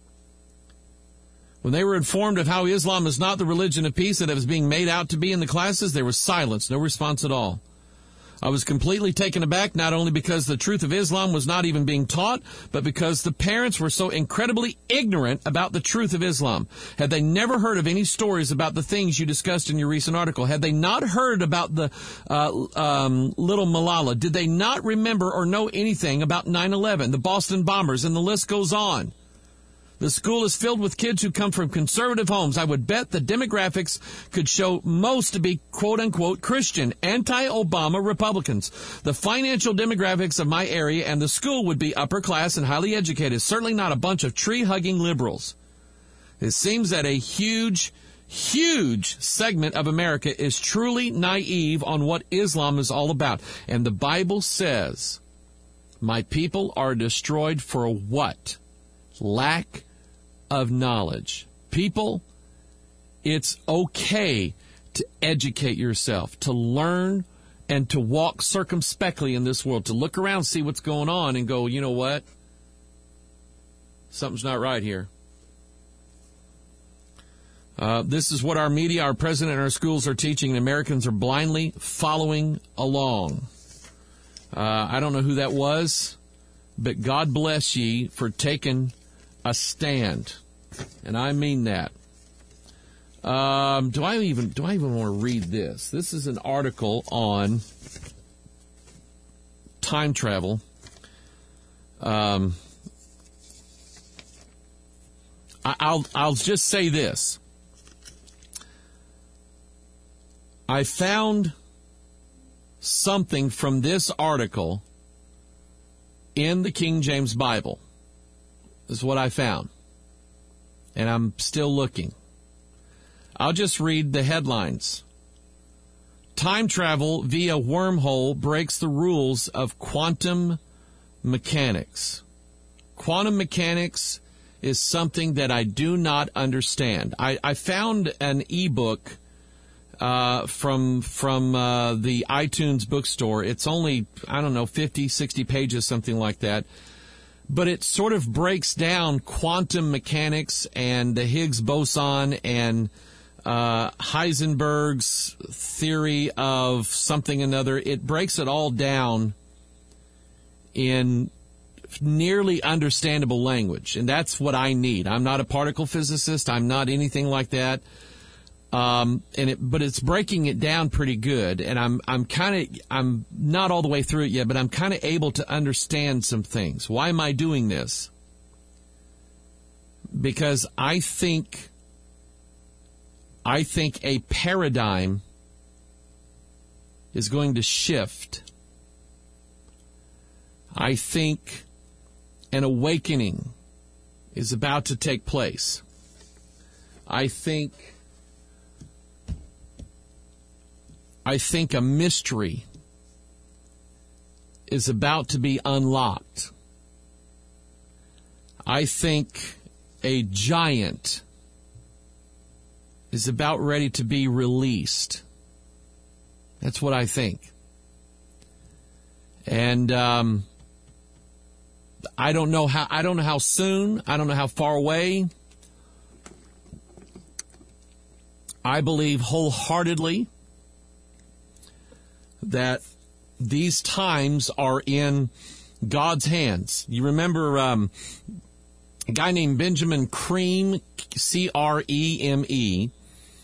When they were informed of how Islam is not the religion of peace that it was being made out to be in the classes, there was silence, no response at all. I was completely taken aback, not only because the truth of Islam was not even being taught, but because the parents were so incredibly ignorant about the truth of Islam. Had they never heard of any stories about the things you discussed in your recent article? Had they not heard about the little Malala? Did they not remember or know anything about 9/11, the Boston bombers, and the list goes on? The school is filled with kids who come from conservative homes. I would bet the demographics could show most to be quote-unquote Christian, anti-Obama Republicans. The financial demographics of my area and the school would be upper class and highly educated, certainly not a bunch of tree-hugging liberals. It seems that a huge segment of America is truly naive on what Islam is all about. And the Bible says, my people are destroyed for what? Lack of knowledge. People, it's okay to educate yourself, to learn and to walk circumspectly in this world, to look around, see what's going on and go, you know what? Something's not right here. This is what our media, our president, and our schools are teaching, and Americans are blindly following along. I don't know who that was, but God bless ye for taking a stand, and I mean that. Do I even want to read this? This is an article on time travel. I'll just say this. I found something from this article in the King James Bible. is what I found. And I'm still looking. I'll just read the headlines. Time travel via wormhole breaks the rules of quantum mechanics. Quantum mechanics is something that I do not understand. I found an ebook from the iTunes bookstore. It's only, 50, 60 pages, something like that. But it sort of breaks down quantum mechanics and the Higgs boson and Heisenberg's theory of something another. It breaks it all down in nearly understandable language, and that's what I need. I'm not a particle physicist. I'm not anything like that. But it's breaking it down pretty good, and I'm not all the way through it yet, but I'm kind of able to understand some things. Why am I doing this? Because I think a paradigm is going to shift. I think an awakening is about to take place. I think a mystery is about to be unlocked. I think a giant is about ready to be released. That's what I think. And I don't know how soon, I don't know how far away. I believe wholeheartedly that these times are in God's hands. You remember a guy named Benjamin Creme, Creme.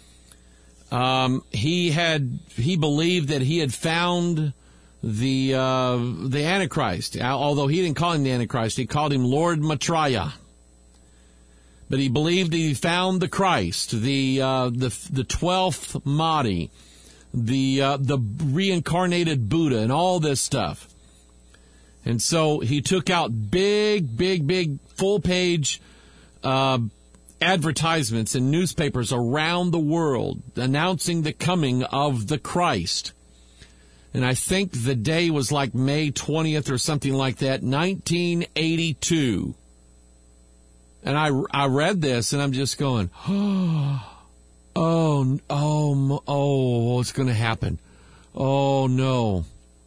He believed that he had found the Antichrist. Although he didn't call him the Antichrist, he called him Lord Maitreya. But he believed he found the Christ, the 12th Mahdi, the reincarnated Buddha, and all this stuff. And so he took out big full-page advertisements in newspapers around the world announcing the coming of the Christ. And I think the day was like May 20th or something like that, 1982. And I read this and I'm just going, oh, what's going to happen? Oh, no.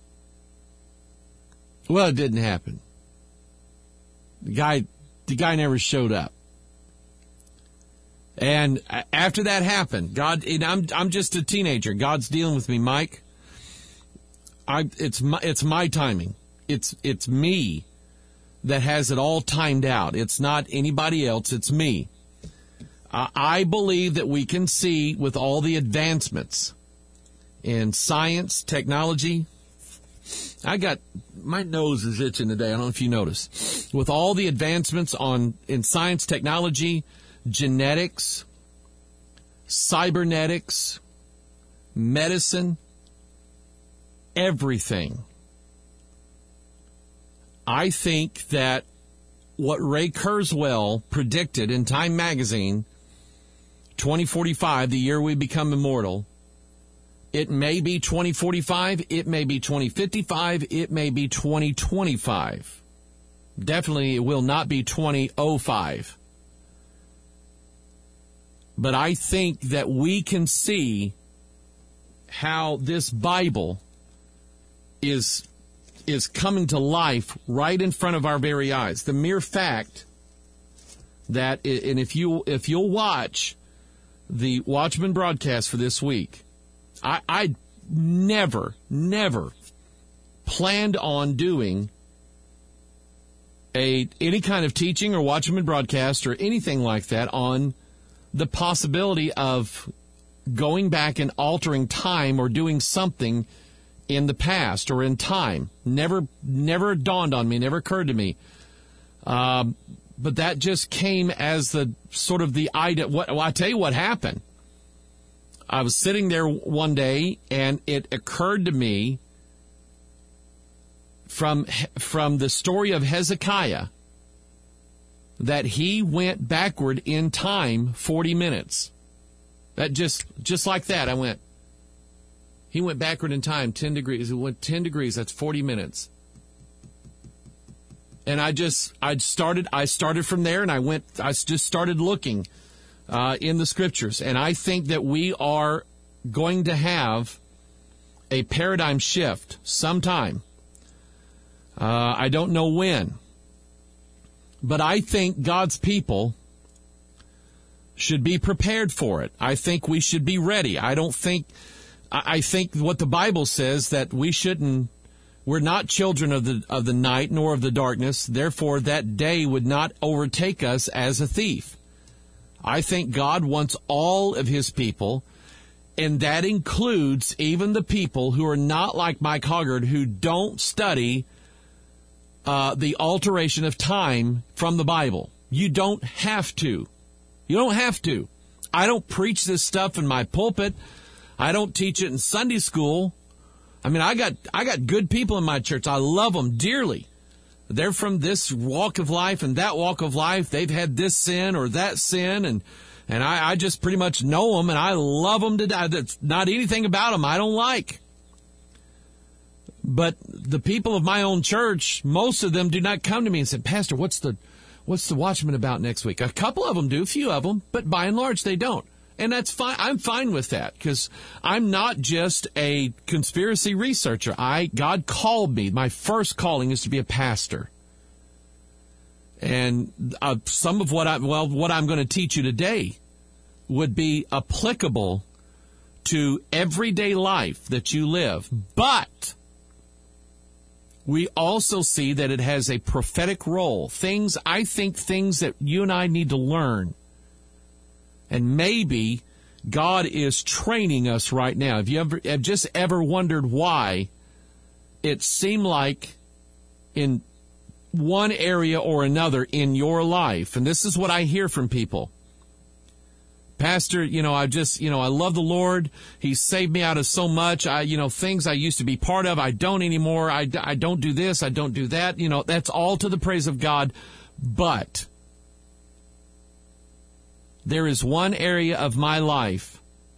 Well, it didn't happen. The guy never showed up. And after that happened, God, and I'm just a teenager. God's dealing with me, Mike. It's my timing. It's me that has it all timed out. It's not anybody else. It's me. I believe that we can see with all the advancements in science, technology. My nose is itching today. I don't know if you noticed. With all the advancements in science, technology, genetics, cybernetics, medicine, everything. I think that what Ray Kurzweil predicted in Time Magazine, 2045, the year we become immortal, it may be 2045, it may be 2055, it may be 2025. Definitely it will not be 2005. But I think that we can see how this Bible is coming to life right in front of our very eyes. The mere fact that, and if you'll watch the Watchman broadcast for this week, I never planned on doing any kind of teaching or Watchman broadcast or anything like that on the possibility of going back and altering time or doing something in the past or in time. Never dawned on me, never occurred to me. But that just came as the sort of the idea. I tell you what happened. I was sitting there one day, and it occurred to me from the story of Hezekiah that he went backward in time 40 minutes. That just like that, he went backward in time 10 degrees. It went 10 degrees, that's 40 minutes. And I started from there, and I just started looking in the scriptures. And I think that we are going to have a paradigm shift sometime. I don't know when. But I think God's people should be prepared for it. I think we should be ready. I think what the Bible says, that we're not children of the night nor of the darkness, therefore that day would not overtake us as a thief. I think God wants all of his people, and that includes even the people who are not like Mike Hoggard, who don't study the alteration of time from the Bible. You don't have to. You don't have to. I don't preach this stuff in my pulpit. I don't teach it in Sunday school. I mean, I got good people in my church. I love them dearly. They're from this walk of life and that walk of life. They've had this sin or that sin, and I just pretty much know them, and I love them to die. There's not anything about them I don't like. But the people of my own church, most of them do not come to me and say, Pastor, what's the Watchman about next week? A couple of them do, a few of them, but by and large they don't. And that's fine. I'm fine with that, because I'm not just a conspiracy researcher. God called me. My first calling is to be a pastor. And some of what I'm going to teach you today would be applicable to everyday life that you live. But we also see that it has a prophetic role. Things that you and I need to learn. And maybe God is training us right now. Have you ever wondered why it seemed like in one area or another in your life, and this is what I hear from people, Pastor, I love the Lord. He saved me out of so much. Things I used to be part of, I don't anymore. I don't do this. I don't do that. That's all to the praise of God. But there is one area of my life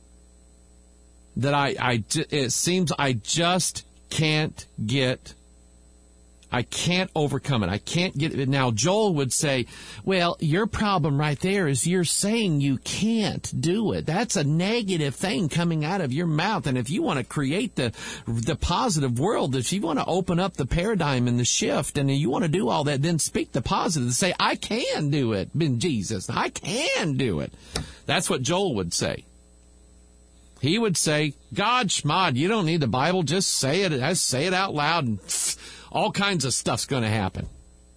that it seems I just can't get. I can't overcome it. I can't get it. Now, Joel would say, well, your problem right there is you're saying you can't do it. That's a negative thing coming out of your mouth. And if you want to create the positive world, if you want to open up the paradigm and the shift, and you want to do all that, then speak the positive and say, I can do it, in Jesus. I can do it. That's what Joel would say. He would say, God, Schmod, you don't need the Bible. Just say it. Just say it out loud, and all kinds of stuff's going to happen.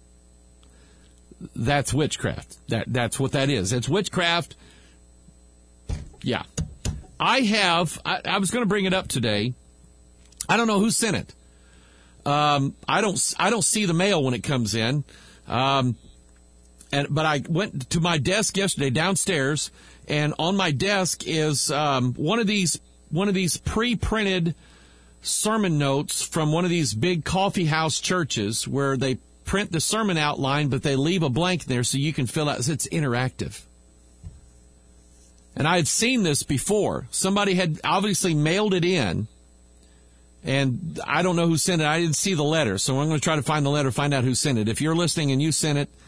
That's witchcraft. That's what that is. It's witchcraft. Yeah. I was going to bring it up today. I don't know who sent it. I don't see the mail when it comes in. But I went to my desk yesterday downstairs, and on my desk is one of these pre-printed sermon notes from one of these big coffee house churches where they print the sermon outline, but they leave a blank there so you can fill out. It's interactive. And I had seen this before. Somebody had obviously mailed it in, and I don't know who sent it. I didn't see the letter, so I'm going to try to find the letter, find out who sent it. If you're listening and you sent it,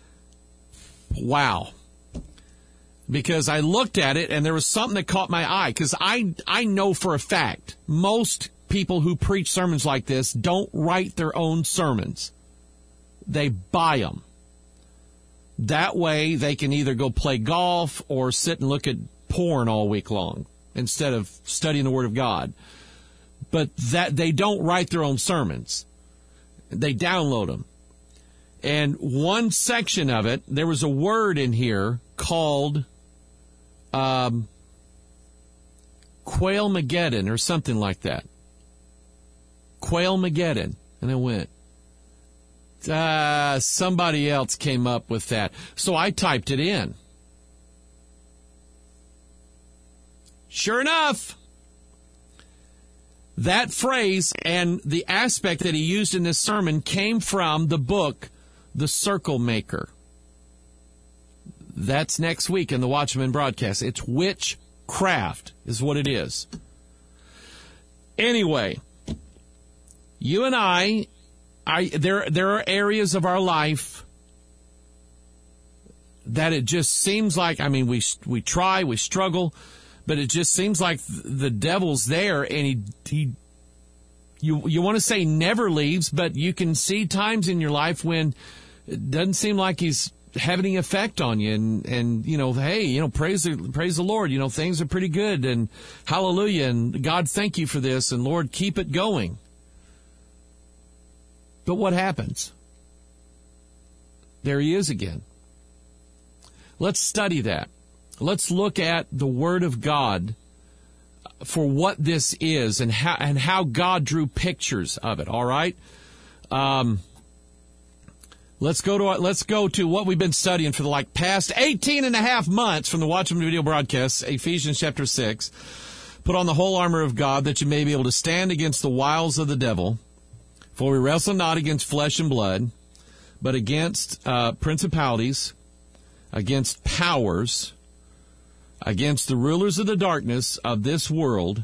wow. Because I looked at it, and there was something that caught my eye, because I know for a fact most people who preach sermons like this don't write their own sermons. They buy them. That way they can either go play golf or sit and look at porn all week long instead of studying the Word of God. But that they don't write their own sermons. They download them. And one section of it, there was a word in here called Quailmageddon or something like that. Quailmageddon. And I went, somebody else came up with that. So I typed it in. Sure enough, that phrase and the aspect that he used in this sermon came from the book, The Circle Maker. That's next week in the Watchman broadcast. It's witchcraft is what it is. Anyway, you and I there are areas of our life that it just seems like, I mean, we try, we struggle, but it just seems like the devil's there, and you want to say never leaves, but you can see times in your life when it doesn't seem like he's having any effect on you, and you know, hey, you know, praise the Lord, you know, things are pretty good, and hallelujah, and God, thank you for this, and Lord, keep it going. But what happens? There he is again. Let's study that. Let's look at the Word of God for what this is and how God drew pictures of it. All right. Let's go to what we've been studying for the past 18 and a half months from the Watchman video broadcasts, Ephesians chapter 6. Put on the whole armor of God that you may be able to stand against the wiles of the devil. For we wrestle not against flesh and blood, but against principalities, against powers, against the rulers of the darkness of this world,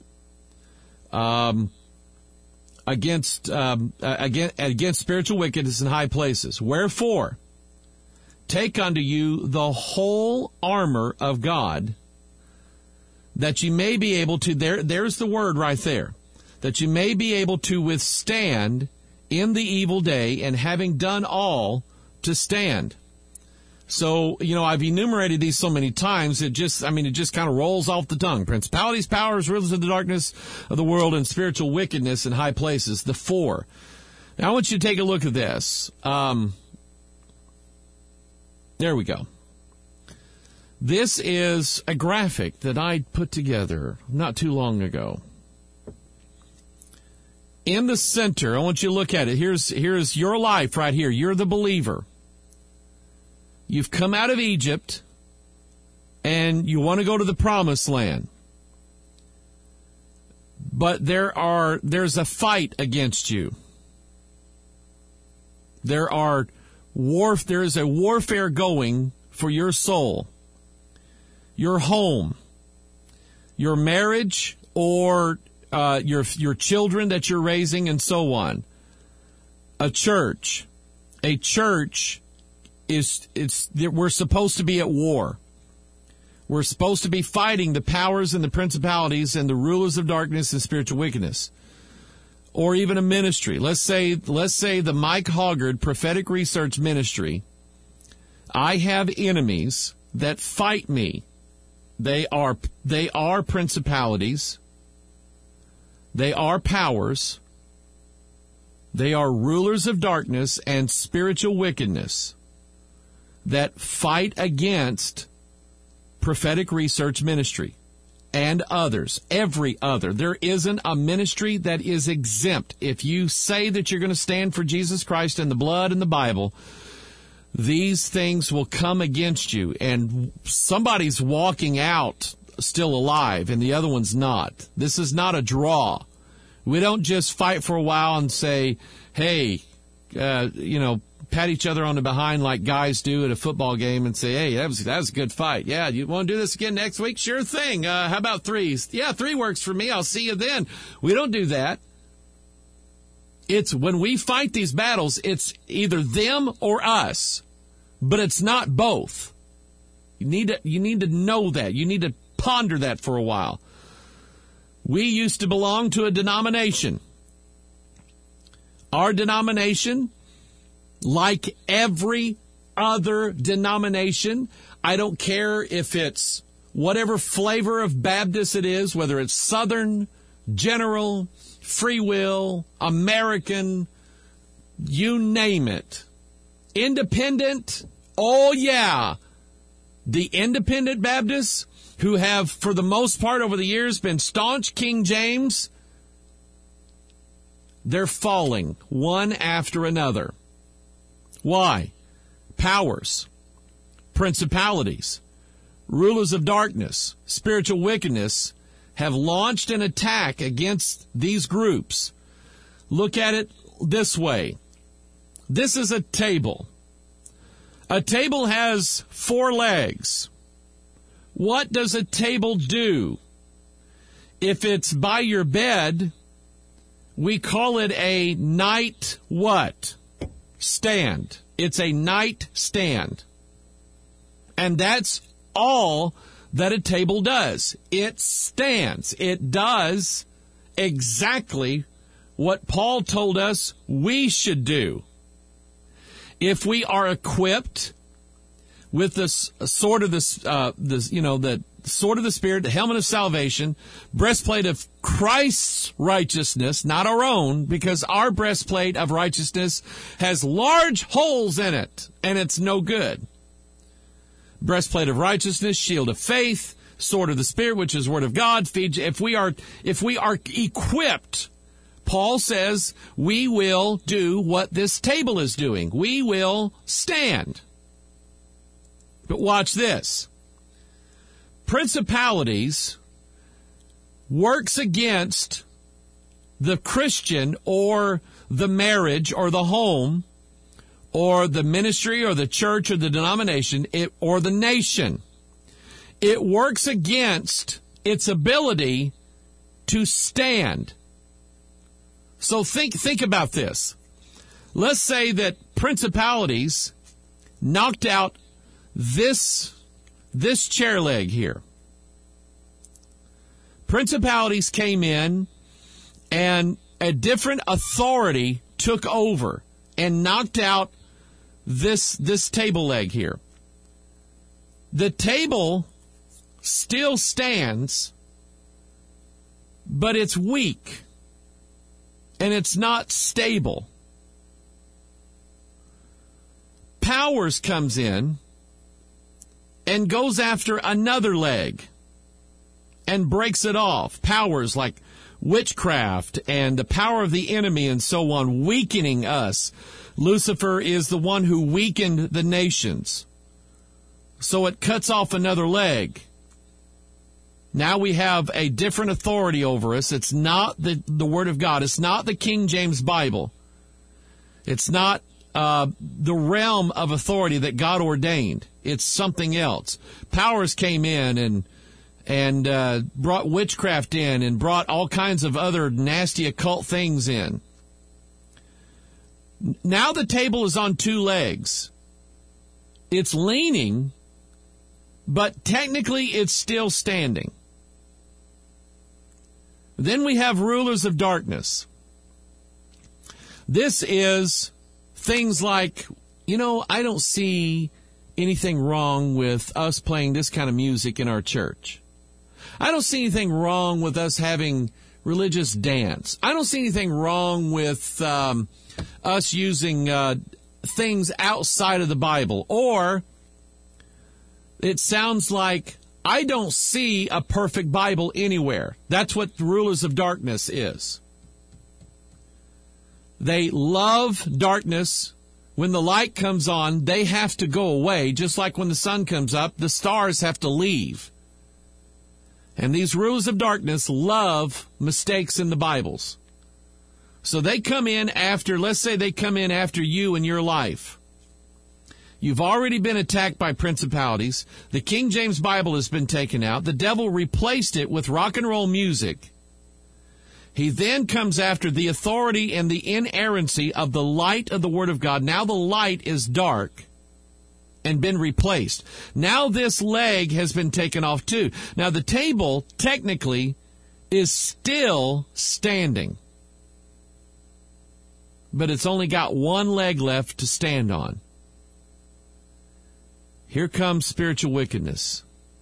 against spiritual wickedness in high places. Wherefore, take unto you the whole armor of God, that you may be able to, there's the word right there, that you may be able to withstand in the evil day, and having done all, to stand. So, you know, I've enumerated these so many times, it just kind of rolls off the tongue. Principalities, powers, rulers of the darkness of the world, and spiritual wickedness in high places, the four. Now, I want you to take a look at this. There we go. This is a graphic that I put together not too long ago. In the center, I want you to look at it. Here's your life right here. You're the believer. You've come out of Egypt, and you want to go to the promised land. But there's a fight against you. There is a warfare going for your soul, your home, your marriage, or your children that you're raising, and so on. A church we're supposed to be at war. We're supposed to be fighting the powers and the principalities and the rulers of darkness and spiritual wickedness. Or even a ministry. Let's say the Mike Hoggard Prophetic Research Ministry. I have enemies that fight me. They are principalities. They are powers. They are rulers of darkness and spiritual wickedness that fight against Prophetic Research Ministry and others, every other. There isn't a ministry that is exempt. If you say that you're going to stand for Jesus Christ and the blood and the Bible, these things will come against you, and somebody's walking out still alive and the other one's not. This is not a draw. We don't just fight for a while and say, hey, pat each other on the behind like guys do at a football game and say, hey, that was a good fight. Yeah, you want to do this again next week? Sure thing. How about 3? Yeah, 3 works for me. I'll see you then. We don't do that. It's when we fight these battles, it's either them or us, but it's not both. You need to know that. You need to ponder that for a while. We used to belong to a denomination. Our denomination, like every other denomination, I don't care if it's whatever flavor of Baptist it is, whether it's Southern, General, Free Will, American, you name it. Independent, oh yeah. The independent Baptists, who have, for the most part over the years, been staunch King James, they're falling one after another. Why? Powers, principalities, rulers of darkness, spiritual wickedness have launched an attack against these groups. Look at it this way. This is a table. A table has 4 legs. What does a table do? If it's by your bed, we call it a night what? Stand. It's a night stand. And that's all that a table does. It stands. It does exactly what Paul told us we should do. If we are equipped with the sword of the sword of the Spirit, the helmet of salvation, breastplate of Christ's righteousness, not our own, because our breastplate of righteousness has large holes in it, and it's no good. Breastplate of righteousness, shield of faith, sword of the Spirit, which is word of God. If we are equipped, Paul says we will do what this table is doing. We will stand. But watch this. Principalities works against the Christian or the marriage or the home or the ministry or the church or the denomination or the nation. It works against its ability to stand. So think about this. Let's say that principalities knocked out this chair leg here. Principalities came in and a different authority took over and knocked out this table leg here. The table still stands, but it's weak and it's not stable. Powers comes in and goes after another leg and breaks it off. Powers like witchcraft and the power of the enemy and so on, weakening us. Lucifer is the one who weakened the nations. So it cuts off another leg. Now we have a different authority over us. It's not the Word of God. It's not the King James Bible. It's not the realm of authority that God ordained. It's something else. Powers came in and brought witchcraft in and brought all kinds of other nasty occult things in. Now the table is on 2 legs. It's leaning, but technically it's still standing. Then we have rulers of darkness. This is things like, I don't see anything wrong with us playing this kind of music in our church. I don't see anything wrong with us having religious dance. I don't see anything wrong with us using things outside of the Bible. Or it sounds like I don't see a perfect Bible anywhere. That's what the rulers of darkness is. They love darkness. When the light comes on, they have to go away. Just like when the sun comes up, the stars have to leave. And these rulers of darkness love mistakes in the Bibles. So they come in after, let's say they come in after you in your life. You've already been attacked by principalities. The King James Bible has been taken out. The devil replaced it with rock and roll music. He then comes after the authority and the inerrancy of the light of the Word of God. Now the light is dark and been replaced. Now this leg has been taken off too. Now the table technically is still standing, but it's only got one leg left to stand on. Here comes spiritual wickedness.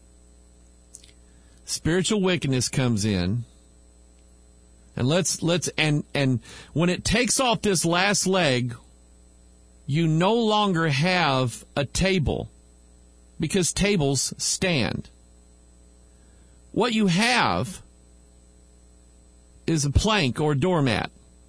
Spiritual wickedness comes in. And and when it takes off this last leg, you no longer have a table because tables stand. What you have is a plank or doormat.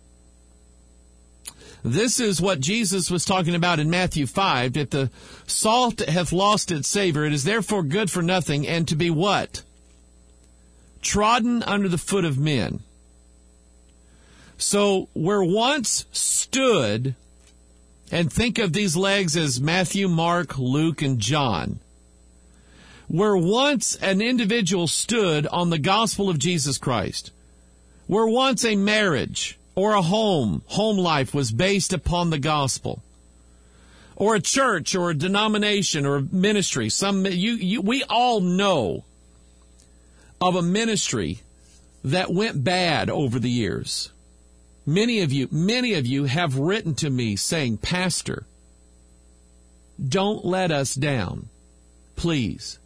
This is what Jesus was talking about in Matthew 5, that the salt hath lost its savor. It is therefore good for nothing, and to be what? Trodden under the foot of men. So where once stood and think of these legs as Matthew, Mark, Luke, and John, where once an individual stood on the gospel of Jesus Christ, where once a marriage or a home life was based upon the gospel, or a church or a denomination or a ministry, we all know of a ministry that went bad over the years. Many of you have written to me saying, Pastor, don't let us down, please.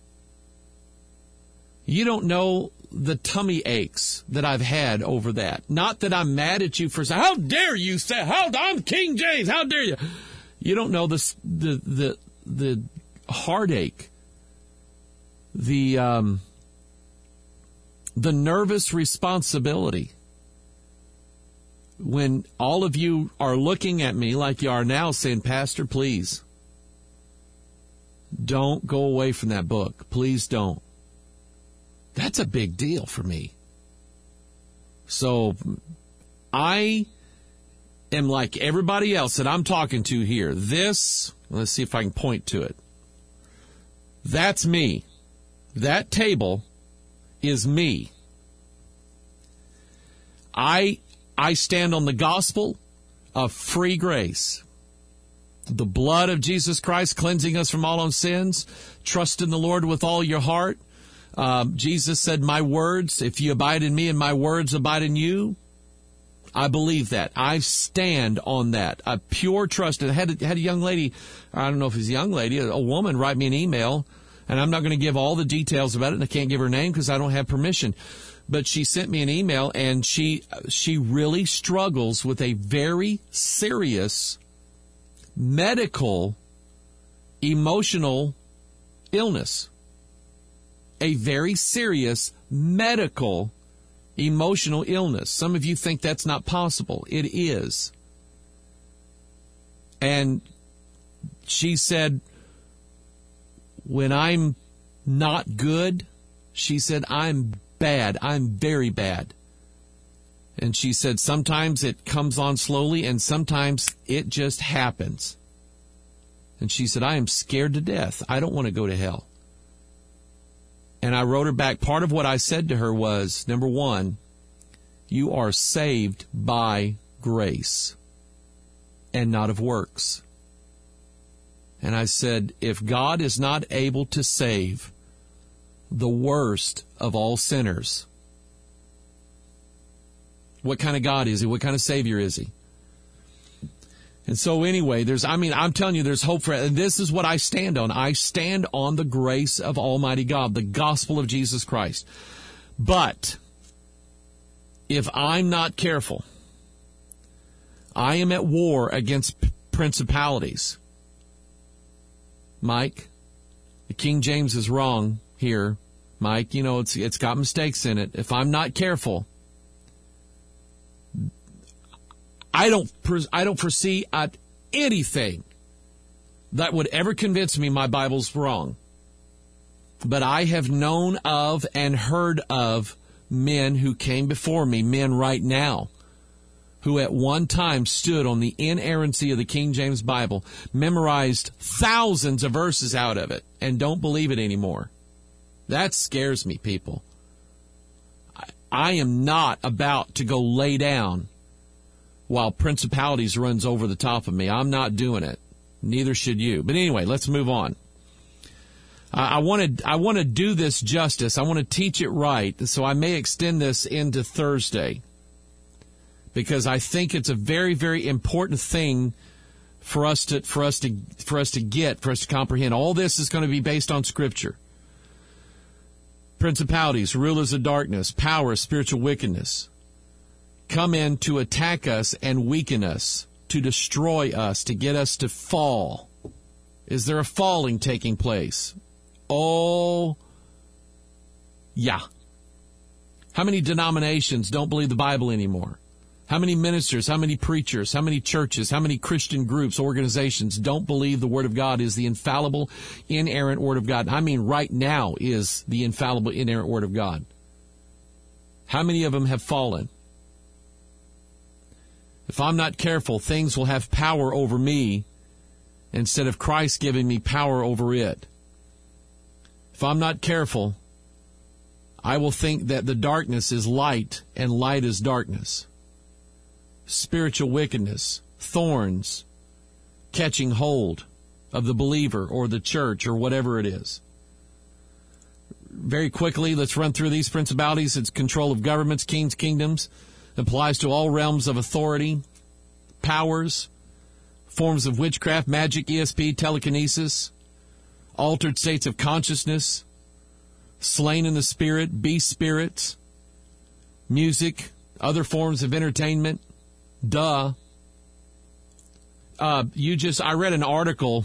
You don't know the tummy aches that I've had over that. Not that I'm mad at you for saying, how dare you say, I'm King James, how dare you? You don't know the heartache, the nervous responsibility when all of you are looking at me like you are now saying, Pastor, please, don't go away from that book. Please don't. That's a big deal for me. So I am like everybody else that I'm talking to here. Let's see if I can point to it. That's me. That table is me. I stand on the gospel of free grace. The blood of Jesus Christ cleansing us from all our sins. Trust in the Lord with all your heart. Jesus said, my words, if you abide in me and my words abide in you, I believe that. I stand on that. A pure trust. And I had a young lady, I don't know if it's a young lady, a woman write me an email, and I'm not going to give all the details about it, and I can't give her name because I don't have permission. But she sent me an email, and she really struggles with a very serious medical, emotional illness. A very serious medical, emotional illness. Some of you think that's not possible. It is. And she said, when I'm not good, she said, I'm bad. I'm very bad. And she said, sometimes it comes on slowly and sometimes it just happens. And she said, I am scared to death. I don't want to go to hell. And I wrote her back. Part of what I said to her was, number one, you are saved by grace and not of works. And I said, if God is not able to save the worst of all sinners, what kind of God is he? What kind of Savior is he? And so anyway, I'm telling you, there's hope for it. And this is what I stand on. I stand on the grace of Almighty God, the gospel of Jesus Christ. But if I'm not careful, I am at war against principalities. Mike, the King James is wrong here. Mike, it's got mistakes in it. If I'm not careful, I don't foresee anything that would ever convince me my Bible's wrong. But I have known of and heard of men who came before me, men right now, who at one time stood on the inerrancy of the King James Bible, memorized thousands of verses out of it, and don't believe it anymore. That scares me, people. I am not about to go lay down while principalities runs over the top of me. I'm not doing it. Neither should you. But anyway, let's move on. I want to do this justice. I want to teach it right. So I may extend this into Thursday, because I think it's a very, very important thing for us to comprehend. All this is going to be based on Scripture. Principalities, rulers of darkness, power, spiritual wickedness, come in to attack us and weaken us, to destroy us, to get us to fall. Is there a falling taking place? Oh, yeah. How many denominations don't believe the Bible anymore? How many ministers, how many preachers, how many churches, how many Christian groups, organizations don't believe the Word of God is the infallible, inerrant Word of God? I mean, right now is the infallible, inerrant Word of God. How many of them have fallen? If I'm not careful, things will have power over me instead of Christ giving me power over it. If I'm not careful, I will think that the darkness is light and light is darkness. Spiritual wickedness, thorns, catching hold of the believer or the church or whatever it is. Very quickly, let's run through these principalities. It's control of governments, kings, kingdoms. It applies to all realms of authority, powers, forms of witchcraft, magic, ESP, telekinesis, altered states of consciousness, slain in the spirit, beast spirits, music, other forms of entertainment. I read an article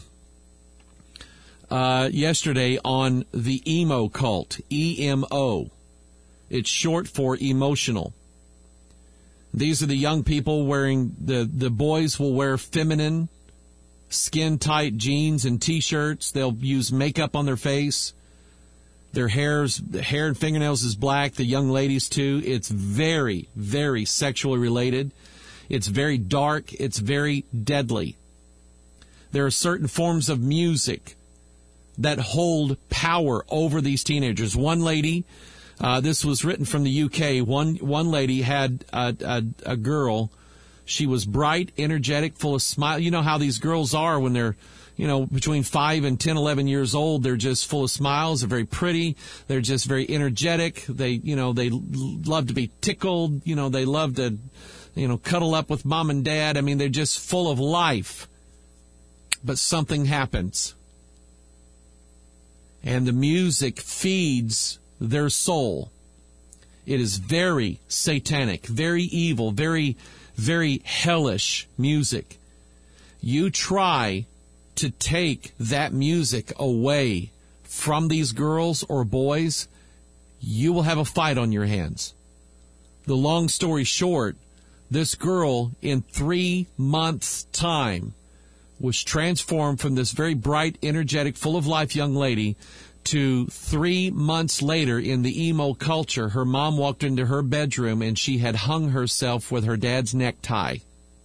yesterday on the emo cult, EMO. It's short for emotional. These are the young people wearing, the boys will wear feminine, skin-tight jeans and T-shirts. They'll use makeup on their face. Their hair and fingernails is black. The young ladies, too. It's very, very sexually related. It's very dark. It's very deadly. There are certain forms of music that hold power over these teenagers. One lady, this was written from the UK, one lady had a girl. She was bright, energetic, full of smile. You know how these girls are when they're, between 5 and 10, 11 years old. They're just full of smiles. They're very pretty. They're just very energetic. They love to be tickled. They love to, cuddle up with mom and dad. I mean, they're just full of life. But something happens. And the music feeds their soul. It is very satanic, very evil, very, very hellish music. You try to take that music away from these girls or boys, you will have a fight on your hands. The long story short, this girl in 3 months' time was transformed from this very bright, energetic, full of life young lady to 3 months later in the emo culture, her mom walked into her bedroom and she had hung herself with her dad's necktie.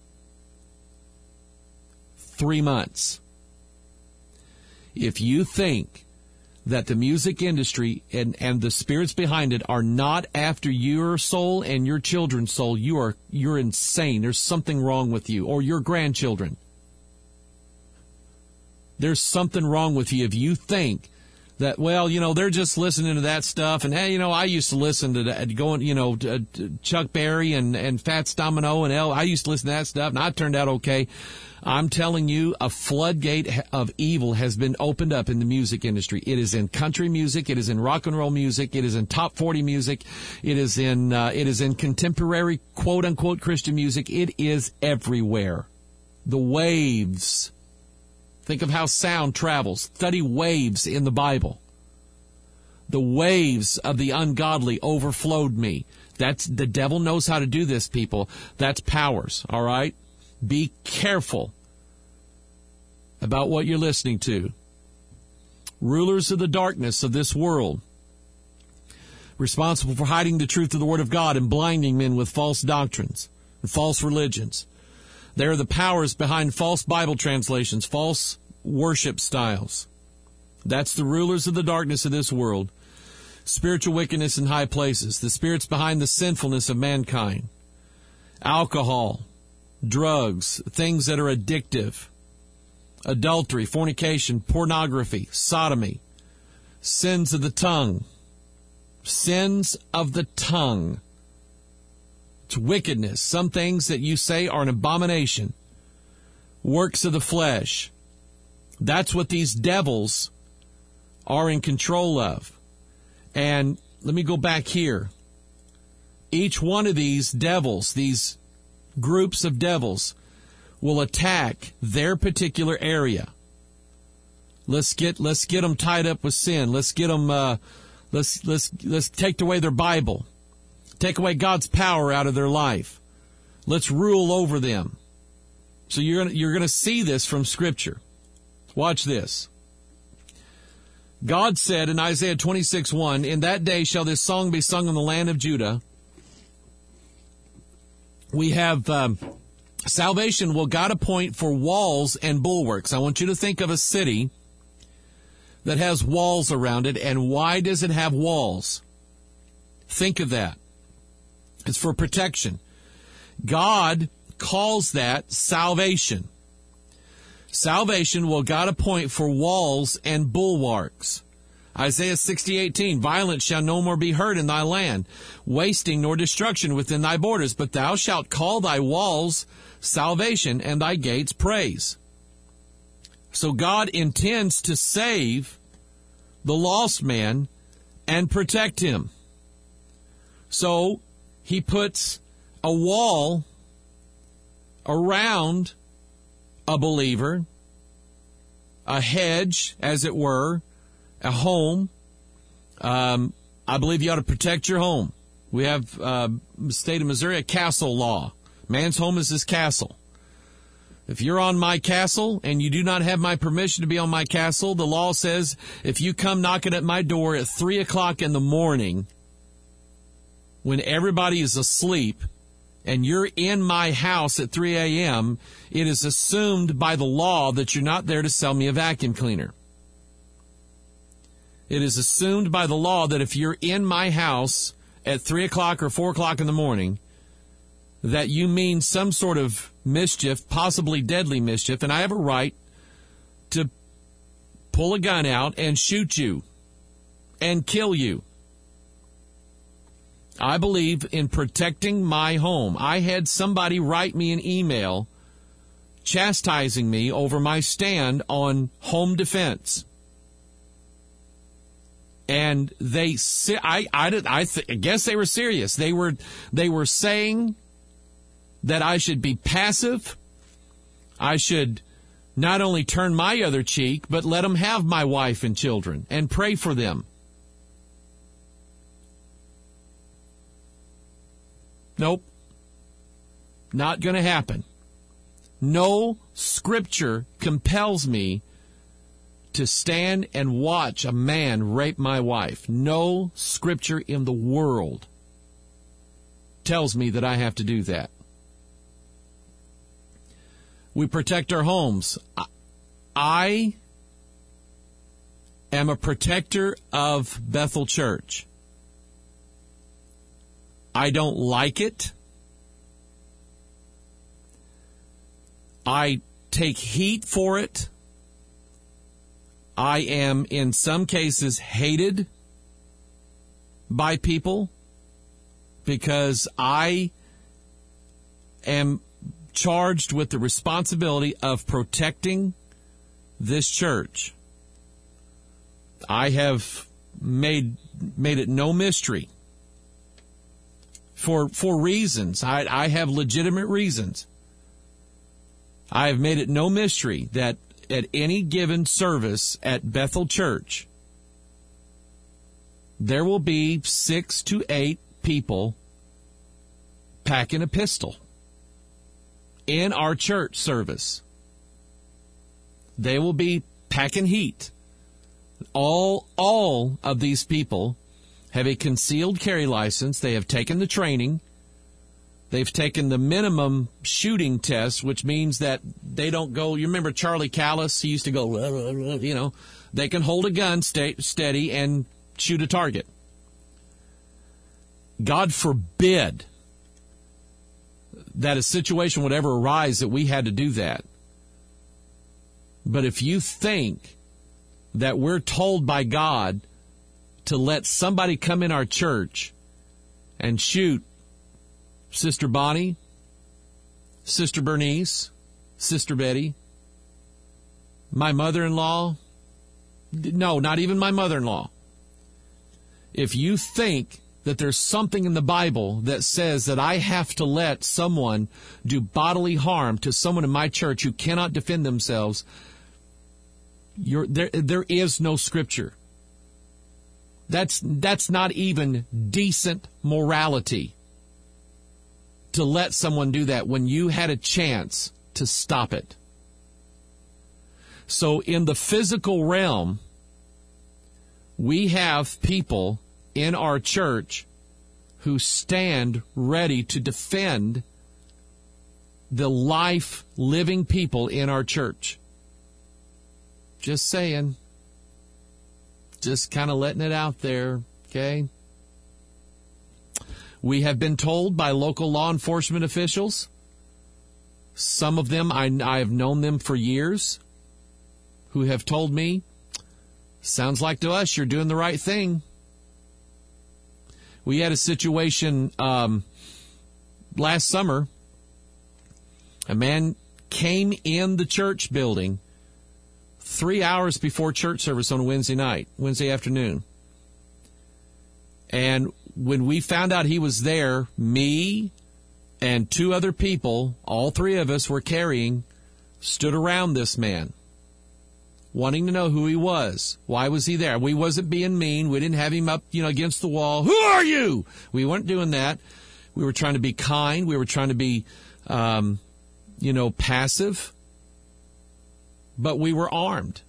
3 months. If you think that the music industry and the spirits behind it are not after your soul and your children's soul, you're insane. There's something wrong with you, or your grandchildren. There's something wrong with you if you think that, they're just listening to that stuff. And, hey, I used to listen to that, to Chuck Berry and Fats Domino and I used to listen to that stuff, and I turned out okay. I'm telling you, a floodgate of evil has been opened up in the music industry. It is in country music. It is in rock and roll music. It is in top 40 music. It is in contemporary, quote unquote, Christian music. It is everywhere. The waves. Think of how sound travels. Study waves in the Bible. The waves of the ungodly overflowed me. The devil knows how to do this, people. That's powers, all right? Be careful about what you're listening to. Rulers of the darkness of this world, responsible for hiding the truth of the Word of God and blinding men with false doctrines and false religions. They are the powers behind false Bible translations, false worship styles. That's the rulers of the darkness of this world. Spiritual wickedness in high places. The spirits behind the sinfulness of mankind. Alcohol, drugs, things that are addictive. Adultery, fornication, pornography, sodomy. Sins of the tongue. Sins of the tongue. It's wickedness. Some things that you say are an abomination. Works of the flesh. That's what these devils are in control of. And let me go back here. Each one of these devils, these groups of devils, will attack their particular area. Let's get them tied up with sin. Let's get them. Let's take away their Bible. Take away God's power out of their life. Let's rule over them. So you're going to see this from Scripture. Watch this. God said in Isaiah 26:1, "In that day shall this song be sung in the land of Judah." We have Salvation will God appoint for walls and bulwarks. I want you to think of a city that has walls around it. And why does it have walls? Think of that. It's for protection. God calls that salvation. Salvation will God appoint for walls and bulwarks. Isaiah 60:18, violence shall no more be heard in thy land, wasting nor destruction within thy borders, but thou shalt call thy walls salvation and thy gates praise. So God intends to save the lost man and protect him. So he puts a wall around a believer, a hedge, as it were, a home. I believe you ought to protect your home. We have, the state of Missouri, a castle law. Man's home is his castle. If you're on my castle and you do not have my permission to be on my castle, the law says if you come knocking at my door at 3 o'clock in the morning when everybody is asleep and you're in my house at 3 a.m., it is assumed by the law that you're not there to sell me a vacuum cleaner. It is assumed by the law that if you're in my house at 3 o'clock or 4 o'clock in the morning, that you mean some sort of mischief, possibly deadly mischief, and I have a right to pull a gun out and shoot you and kill you. I believe in protecting my home. I had somebody write me an email chastising me over my stand on home defense. And I guess they were serious. They were saying that I should be passive. I should not only turn my other cheek, but let them have my wife and children and pray for them. Nope. Not going to happen. No scripture compels me to stand and watch a man rape my wife. No scripture in the world tells me that I have to do that. We protect our homes. I am a protector of Bethel Church. I don't like it. I take heat for it. I am, in some cases, hated by people because I am charged with the responsibility of protecting this church. I have made it no mystery for reasons. I have legitimate reasons. I have made it no mystery that at any given service at Bethel Church, there will be 6 to 8 people packing a pistol in our church service. They will be packing heat. All of these people have a concealed carry license. They have taken the training. They've taken the minimum shooting test, which means that they don't go. You remember Charlie Callis? He used to go, they can hold a gun steady and shoot a target. God forbid that a situation would ever arise that we had to do that. But if you think that we're told by God to let somebody come in our church and shoot Sister Bonnie, Sister Bernice, Sister Betty, my mother-in-law, no, not even my mother-in-law. If you think that there's something in the Bible that says that I have to let someone do bodily harm to someone in my church who cannot defend themselves, there is no scripture. That's not even decent morality to let someone do that when you had a chance to stop it. So in the physical realm, we have people in our church who stand ready to defend the life living people in our church. Just saying. Just kind of letting it out there, okay? We have been told by local law enforcement officials, some of them, I have known them for years, who have told me, sounds like to us you're doing the right thing. We had a situation last summer. A man came in the church building 3 hours before church service on a Wednesday afternoon. And when we found out he was there, me and 2 other people, all 3 of us were carrying, stood around this man, wanting to know who he was. Why was he there? We wasn't being mean. We didn't have him up, against the wall. Who are you? We weren't doing that. We were trying to be kind. We were trying to be, passive. But we were armed.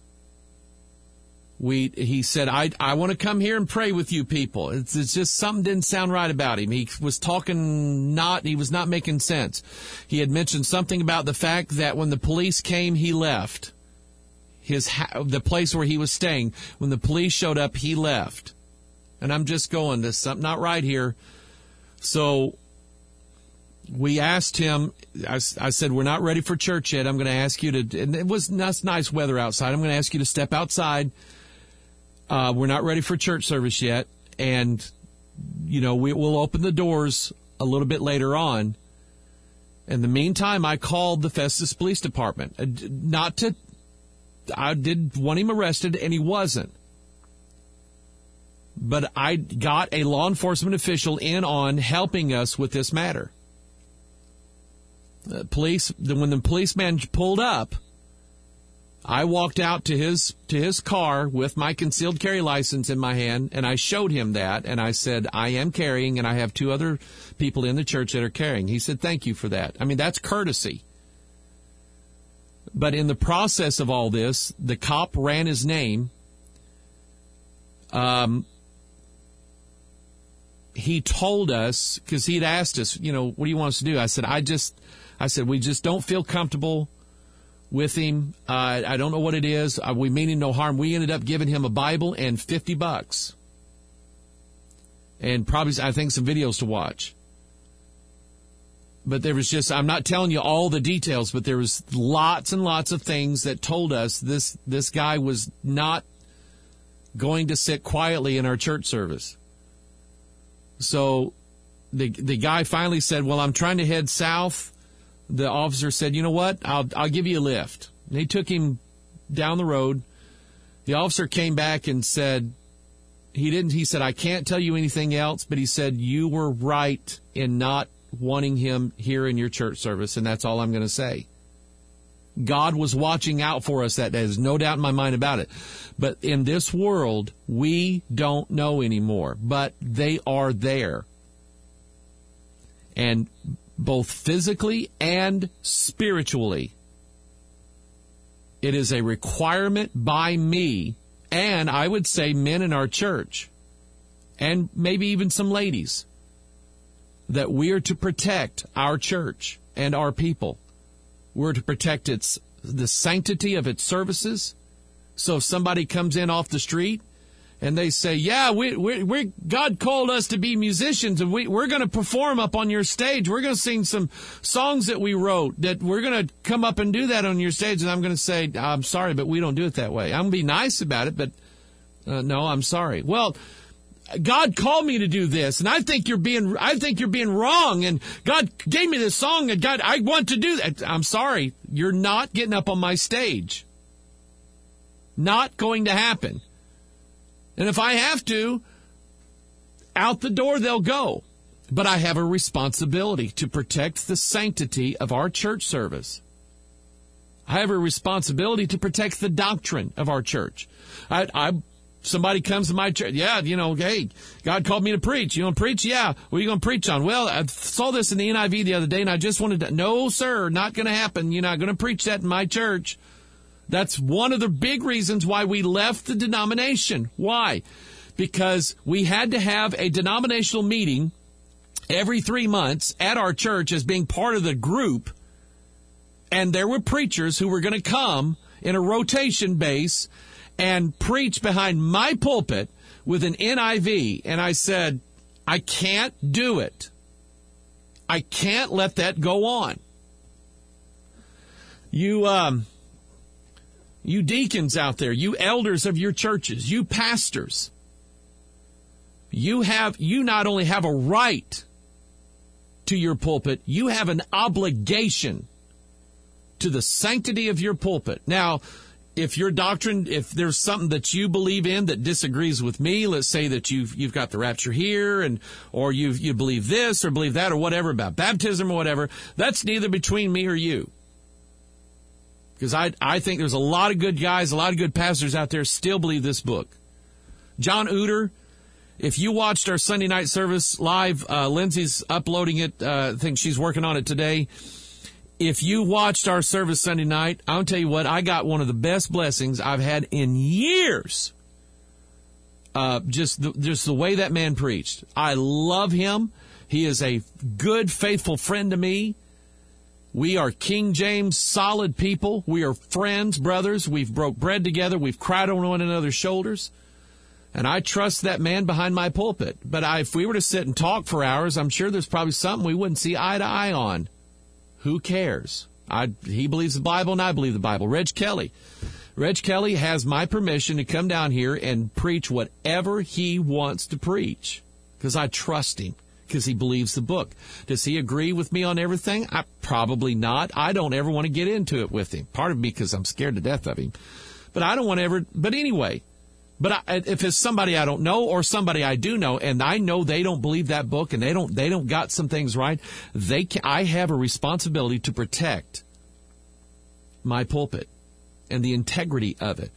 He said, I want to come here and pray with you people. It's just something didn't sound right about him. He was he was not making sense. He had mentioned something about the fact that when the police came, he left. The place where he was staying, when the police showed up, he left. And I'm just going, there's something not right here. So we asked him, I said, we're not ready for church yet. I'm going to ask you to, and it's nice weather outside. I'm going to ask you to step outside. We're not ready for church service yet. And, we'll open the doors a little bit later on. In the meantime, I called the Festus Police Department. I did want him arrested, and he wasn't. But I got a law enforcement official in on helping us with this matter. When the policeman pulled up, I walked out to his car with my concealed carry license in my hand, and I showed him that, and I said, I am carrying, and I have 2 other people in the church that are carrying. He said, thank you for that. I mean, that's courtesy. But in the process of all this, the cop ran his name. He told us, because he'd asked us, what do you want us to do? I said, we just don't feel comfortable with him. I don't know what it is. We mean him no harm. We ended up giving him a Bible and $50. And probably, I think, some videos to watch. But there was I'm not telling you all the details, but there was lots and lots of things that told us this guy was not going to sit quietly in our church service. So the guy finally said, well, I'm trying to head south. The officer said, you know what? I'll give you a lift. And he took him down the road. The officer came back and said, he said, I can't tell you anything else, but he said, you were right in not wanting him here in your church service, and that's all I'm going to say. God was watching out for us that day. There's no doubt in my mind about it. But in this world, we don't know anymore, but they are there. And both physically and spiritually, it is a requirement by me, and I would say men in our church, and maybe even some ladies, that we are to protect our church and our people. We're to protect the sanctity of its services. So if somebody comes in off the street and they say, yeah, we God called us to be musicians, and we're going to perform up on your stage. We're going to sing some songs that we wrote, that we're going to come up and do that on your stage. And I'm going to say, I'm sorry, but we don't do it that way. I'm going to be nice about it, but no, I'm sorry. Well, God called me to do this, and I think you're being wrong, and God gave me this song, and God, I want to do that. I'm sorry, you're not getting up on my stage. Not going to happen. And if I have to, out the door they'll go. But I have a responsibility to protect the sanctity of our church service. I have a responsibility to protect the doctrine of our church. Somebody comes to my church, hey, God called me to preach. You want to preach? Yeah. What are you going to preach on? Well, I saw this in the NIV the other day, and I just wanted to, no, sir, not going to happen. You're not going to preach that in my church. That's one of the big reasons why we left the denomination. Why? Because we had to have a denominational meeting every 3 months at our church as being part of the group, and there were preachers who were going to come in a rotation base and preach behind my pulpit with an NIV, and I said, I can't do it. I can't let that go on. You deacons out there, you elders of your churches, you pastors, you not only have a right to your pulpit, you have an obligation to the sanctity of your pulpit. Now, if your doctrine, if there's something that you believe in that disagrees with me, let's say that you've got the rapture here, or you believe this or believe that or whatever about baptism or whatever, that's neither between me or you. Because I think there's a lot of good guys, a lot of good pastors out there still believe this book. John Uter, if you watched our Sunday night service live, Lindsay's uploading it. I think she's working on it today. If you watched our service Sunday night, I'll tell you what, I got one of the best blessings I've had in years. Just the way that man preached. I love him. He is a good, faithful friend to me. We are King James solid people. We are friends, brothers. We've broke bread together. We've cried on one another's shoulders. And I trust that man behind my pulpit. But if we were to sit and talk for hours, I'm sure there's probably something we wouldn't see eye to eye on. Who cares? He believes the Bible and I believe the Bible. Reg Kelly has my permission to come down here and preach whatever he wants to preach because I trust him, because he believes the book. Does he agree with me on everything? Probably not. I don't ever want to get into it with him. Part of me because I'm scared to death of him. But I don't want to ever. But anyway. But if it's somebody I don't know or somebody I do know, and I know they don't believe that book and they don't got some things right, I have a responsibility to protect my pulpit and the integrity of it.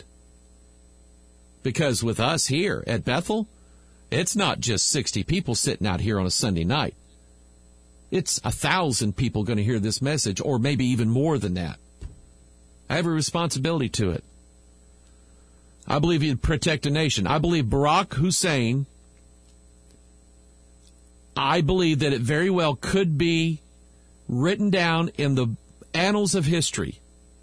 Because with us here at Bethel, it's not just 60 people sitting out here on a Sunday night. It's 1,000 people going to hear this message, or maybe even more than that. I have a responsibility to it. I believe he'd protect a nation. I believe Barack Hussein, I believe that it very well could be written down in the annals of history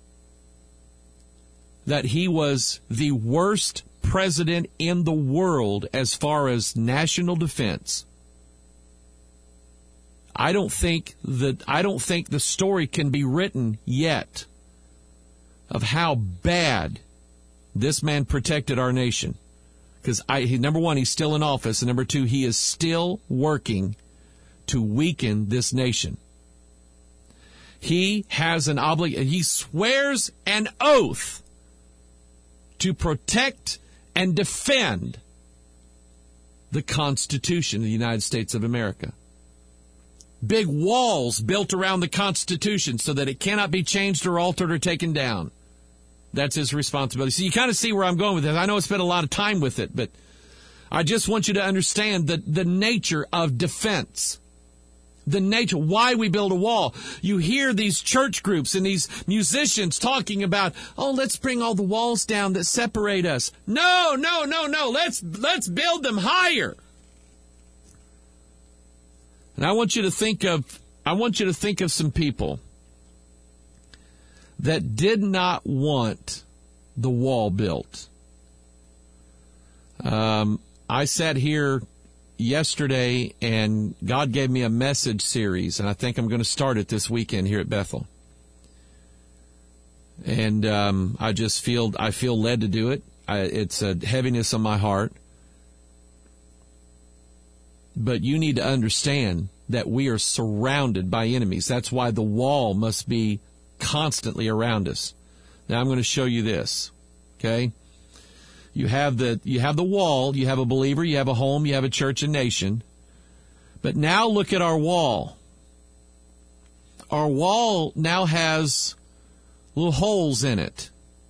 that he was the worst president in the world as far as national defense. I don't think the story can be written yet of how bad this man protected our nation. Because number one, he's still in office, and number two, he is still working to weaken this nation. He has an obligation. He swears an oath to protect and defend the Constitution of the United States of America. Big walls built around the Constitution so that it cannot be changed or altered or taken down. That's his responsibility. So you kind of see where I'm going with this. I know I spent a lot of time with it, but I just want you to understand the nature of defense. The nature, why we build a wall. You hear these church groups and these musicians talking about, let's bring all the walls down that separate us. No. Let's build them higher. And I want you to think of some people that did not want the wall built. I sat here yesterday and God gave me a message series, and I think I'm going to start it this weekend here at Bethel. And I feel led to do it. It's a heaviness on my heart. But you need to understand that we are surrounded by enemies. That's why the wall must be constantly around us. Now I'm going to show you this. Okay? You have the wall, you have a believer, you have a home, you have a church and nation. But now look at our wall. Our wall now has little holes in it.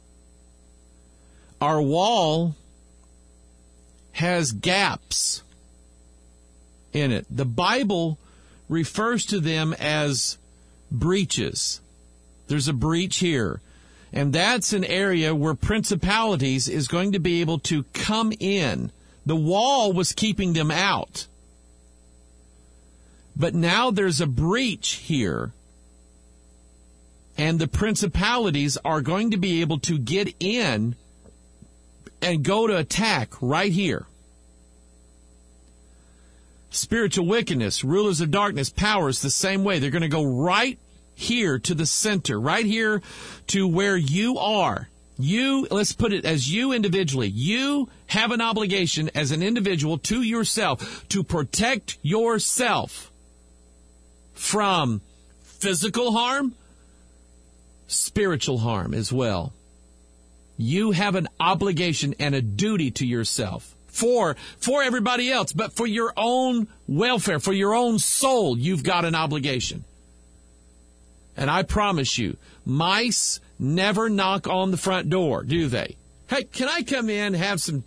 Our wall has gaps in it. The Bible refers to them as breaches. There's a breach here. And that's an area where principalities is going to be able to come in. The wall was keeping them out. But now there's a breach here, and the principalities are going to be able to get in and go to attack right here. Spiritual wickedness, rulers of darkness, powers, the same way. They're going to go right here to the center, right here to where you are. You, let's put it as you individually. You have an obligation as an individual to yourself to protect yourself from physical harm, spiritual harm as well. You have an obligation and a duty to yourself for everybody else, but for your own welfare, for your own soul, you've got an obligation. And I promise you, mice never knock on the front door, do they? Hey, can I come in, have some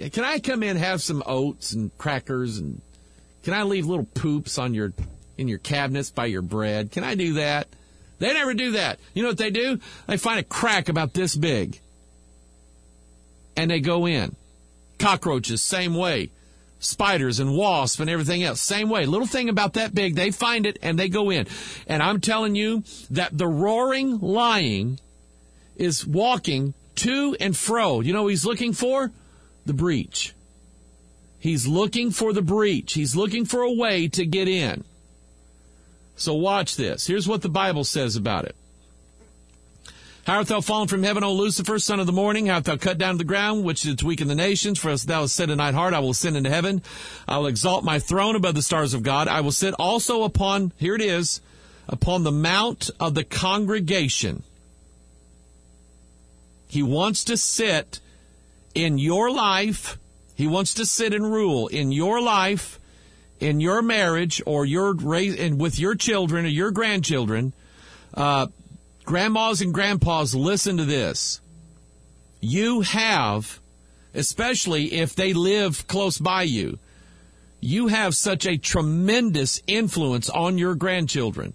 oats and crackers, and can I leave little poops in your cabinets by your bread? Can I do that? They never do that. You know what they do? They find a crack about this big, and they go in. Cockroaches, same way. Spiders and wasps and everything else, same way. Little thing about that big, they find it and they go in. And I'm telling you that the roaring lion is walking to and fro. You know what he's looking for? The breach. He's looking for the breach. He's looking for a way to get in. So watch this. Here's what the Bible says about it. How art thou fallen from heaven, O Lucifer, son of the morning? How art thou cut down to the ground, which didst weaken the nations? For as thou hast said in thine heart, I will ascend into heaven. I will exalt my throne above the stars of God. I will sit also upon, here it is, upon the mount of the congregation. He wants to sit in your life. He wants to sit and rule in your life, in your marriage, or and with your children or your grandchildren. Grandmas and grandpas, listen to this. You have, especially if they live close by you, you have such a tremendous influence on your grandchildren.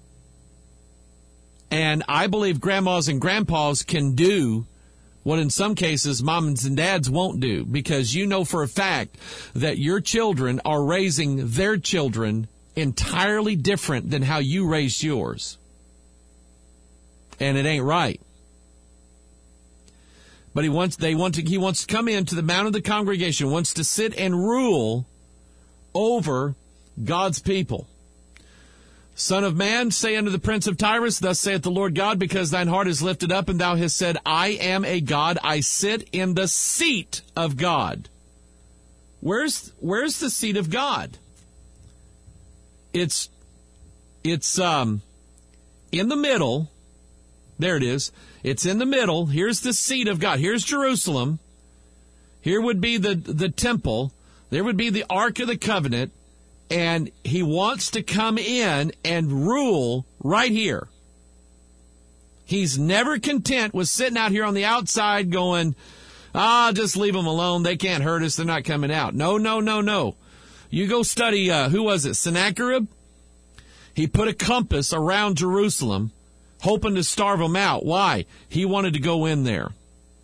And I believe grandmas and grandpas can do what in some cases moms and dads won't do, because you know for a fact that your children are raising their children entirely different than how you raised yours. And it ain't right. But he wants to come into the mount of the congregation, wants to sit and rule over God's people. Son of man, say unto the prince of Tyrus, thus saith the Lord God, because thine heart is lifted up, and thou hast said, I am a God, I sit in the seat of God. Where's the seat of God? It's in the middle. There it is. It's in the middle. Here's the seat of God. Here's Jerusalem. Here would be the temple. There would be the Ark of the Covenant. And he wants to come in and rule right here. He's never content with sitting out here on the outside going, just leave them alone. They can't hurt us. They're not coming out. No. You go study, who was it? Sennacherib? He put a compass around Jerusalem, hoping to starve them out. Why? He wanted to go in there.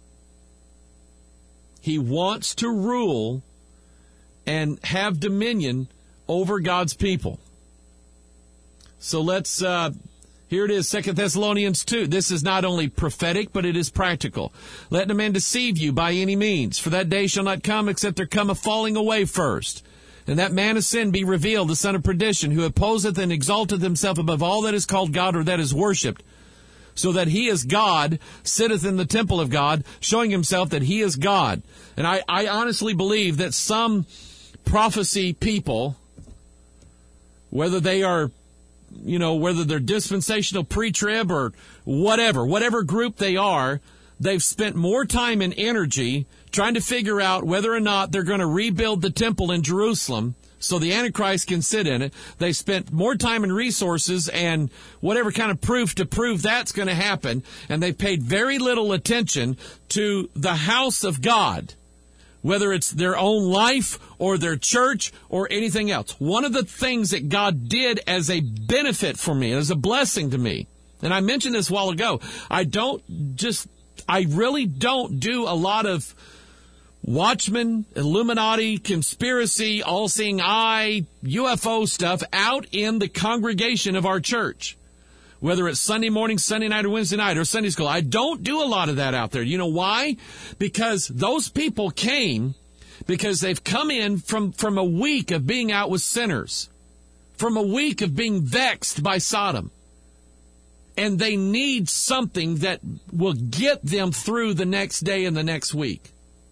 He wants to rule and have dominion over God's people. So let's, here it is, 2 Thessalonians 2. This is not only prophetic, but it is practical. Let no man deceive you by any means, for that day shall not come except there come a falling away first. And that man of sin be revealed, the son of perdition, who opposeth and exalteth himself above all that is called God or that is worshipped, so that he is God, sitteth in the temple of God, showing himself that he is God. And I honestly believe that some prophecy people, whether they are, whether they're dispensational pre-trib or whatever group they are, they've spent more time and energy trying to figure out whether or not they're going to rebuild the temple in Jerusalem so the Antichrist can sit in it. They spent more time and resources and whatever kind of proof to prove that's going to happen, and they've paid very little attention to the house of God, whether it's their own life or their church or anything else. One of the things that God did as a benefit for me, as a blessing to me, and I mentioned this a while ago, I really don't do a lot of Watchmen, Illuminati, conspiracy, all-seeing eye, UFO stuff out in the congregation of our church. Whether it's Sunday morning, Sunday night, or Wednesday night, or Sunday school. I don't do a lot of that out there. You know why? Because those people came because they've come in from a week of being out with sinners, from a week of being vexed by Sodom. And they need something that will get them through the next day and the next week.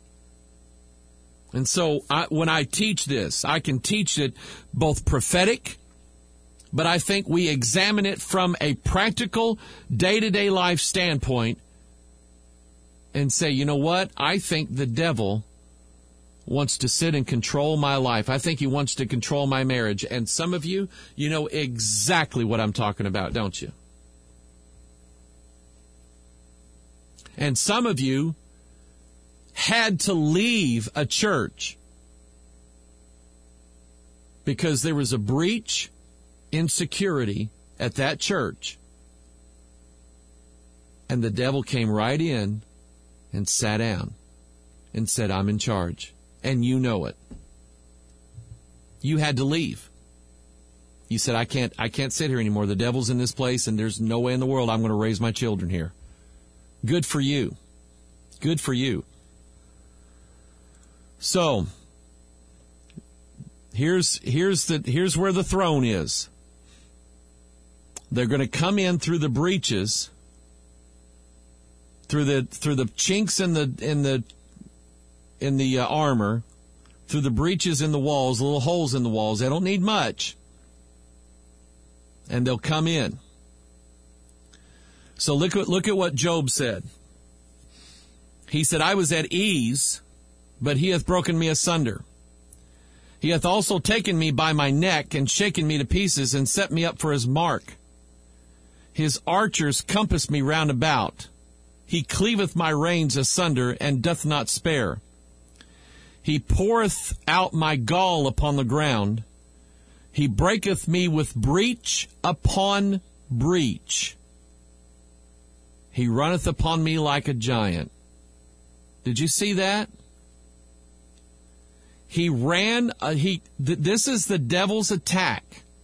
And so when I teach this, I can teach it both prophetic, but I think we examine it from a practical, day-to-day life standpoint and say, you know what? I think the devil wants to sit and control my life. I think he wants to control my marriage. And some of you, you know exactly what I'm talking about, don't you? And some of you had to leave a church because there was a breach in security at that church, and the devil came right in and sat down and said, I'm in charge, and you know it. You had to leave. You said, I can't sit here anymore. The devil's in this place, and there's no way in the world I'm going to raise my children here. Good for you. Good for you. So, here's where the throne is. They're going to come in through the breaches, through the chinks in the armor, through the breaches in the walls, little holes in the walls. They don't need much, and they'll come in. So look at what Job said. He said, I was at ease, but he hath broken me asunder. He hath also taken me by my neck and shaken me to pieces and set me up for his mark. His archers compass me round about. He cleaveth my reins asunder and doth not spare. He poureth out my gall upon the ground. He breaketh me with breach upon breach. He runneth upon me like a giant. Did you see that? He ran, this is the devil's attack.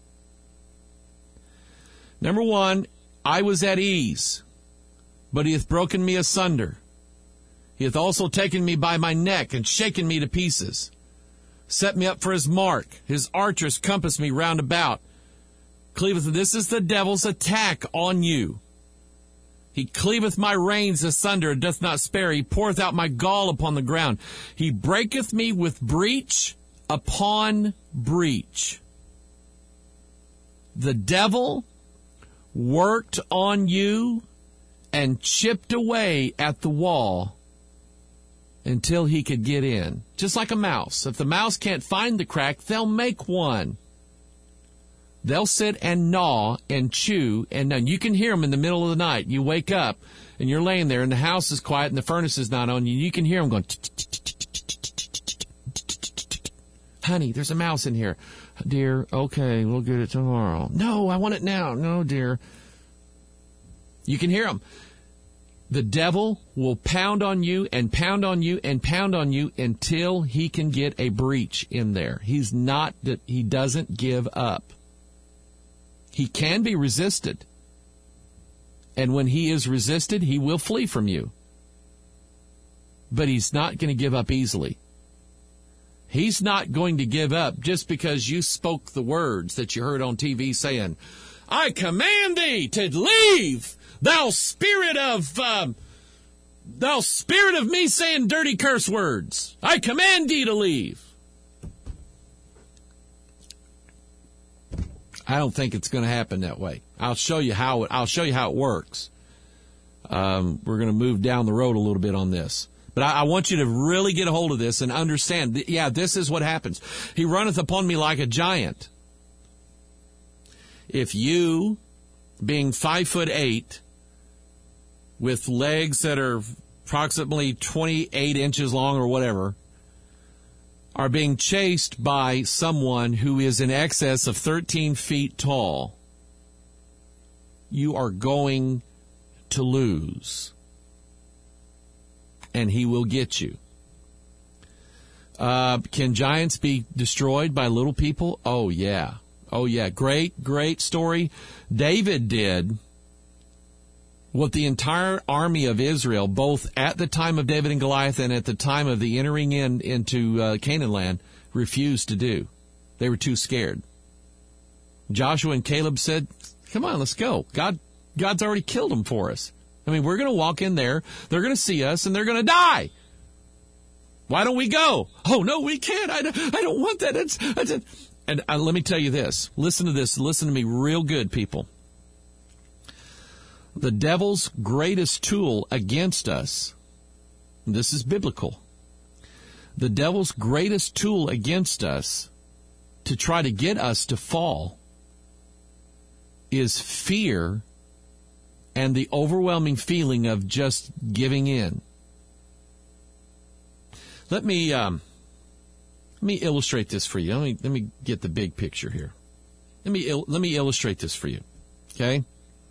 Number one, I was at ease, but he hath broken me asunder. He hath also taken me by my neck and shaken me to pieces, set me up for his mark. His archers compass me round about. Cleaveth, this is the devil's attack on you. He cleaveth my reins asunder, and doth not spare. He poureth out my gall upon the ground. He breaketh me with breach upon breach. The devil worked on you and chipped away at the wall until he could get in. Just like a mouse. If the mouse can't find the crack, they'll make one. They'll sit and gnaw and chew, and you can hear them in the middle of the night. You wake up, and you're laying there, and the house is quiet, and the furnace is not on. You can hear them going, honey, there's a mouse in here. Dear, okay, we'll get it tomorrow. No, I want it now. No, dear. You can hear them. The devil will pound on you and pound on you and pound on you until he can get a breach in there. He doesn't give up. He can be resisted. And when he is resisted, he will flee from you. But he's not going to give up easily. He's not going to give up just because you spoke the words that you heard on TV saying, I command thee to leave, thou spirit of me saying dirty curse words. I command thee to leave. I don't think it's going to happen that way. I'll show you how it works. We're going to move down the road a little bit on this. But I want you to really get a hold of this and understand, this is what happens. He runneth upon me like a giant. If you, being 5'8", with legs that are approximately 28 inches long or whatever, are being chased by someone who is in excess of 13 feet tall, you are going to lose. And he will get you. Can giants be destroyed by little people? Oh, yeah. Oh, yeah. Great story. David did what the entire army of Israel, both at the time of David and Goliath and at the time of the entering into Canaan land, refused to do. They were too scared. Joshua and Caleb said, come on, let's go. God's already killed them for us. I mean, we're going to walk in there, they're going to see us, and they're going to die. Why don't we go? Oh, no, we can't. I don't want that. And let me tell you this. Listen to this. Listen to me real good, people. The devil's greatest tool against us, this is biblical, the devil's greatest tool against us to try to get us to fall is fear and the overwhelming feeling of just giving in. Let me illustrate this for you. Let me get the big picture here. Let me illustrate this for you. Okay?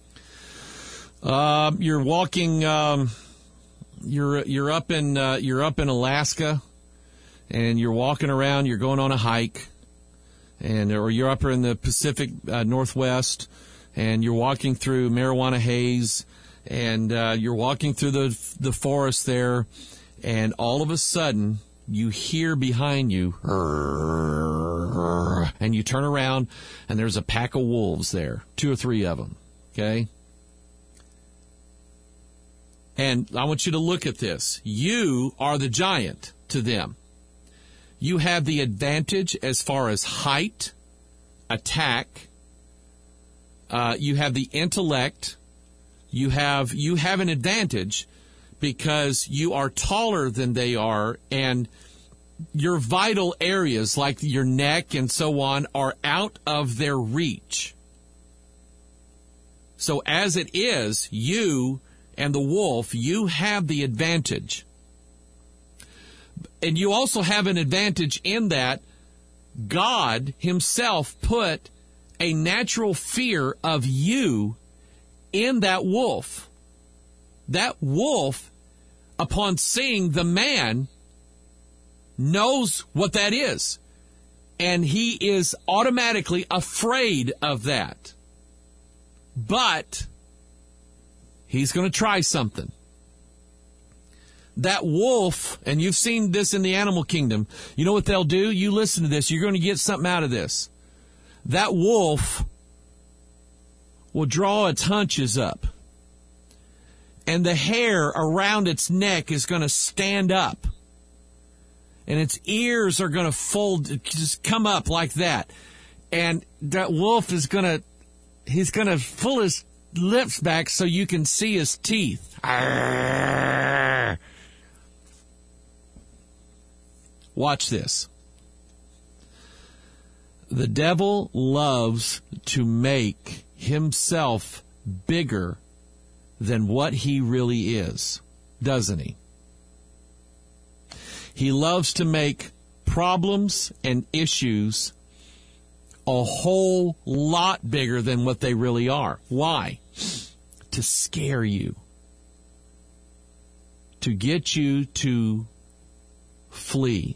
You're walking. You're up in Alaska, and you're walking around. You're going on a hike, or you're up in the Pacific Northwest, and you're walking through marijuana haze, and you're walking through the forest there. And all of a sudden, you hear behind you, and you turn around, and there's a pack of wolves there, 2 or 3 of them, okay? And I want you to look at this. You are the giant to them. You have the advantage as far as height, attack. You have the intellect. You have an advantage because you are taller than they are, and your vital areas like your neck and so on are out of their reach. So as it is, you and the wolf, you have the advantage. And you also have an advantage in that God himself put a natural fear of you in that wolf. That wolf, upon seeing the man, knows what that is. And he is automatically afraid of that. But he's going to try something. That wolf, and you've seen this in the animal kingdom, you know what they'll do? You listen to this, you're going to get something out of this. That wolf will draw its haunches up, and the hair around its neck is going to stand up, and its ears are going to fold, just come up like that. And that wolf is going to, he's going to pull his lips back so you can see his teeth. Arrgh. Watch this. The devil loves to make himself bigger than what he really is, doesn't he? He loves to make problems and issues a whole lot bigger than what they really are. Why? To scare you. To get you to flee.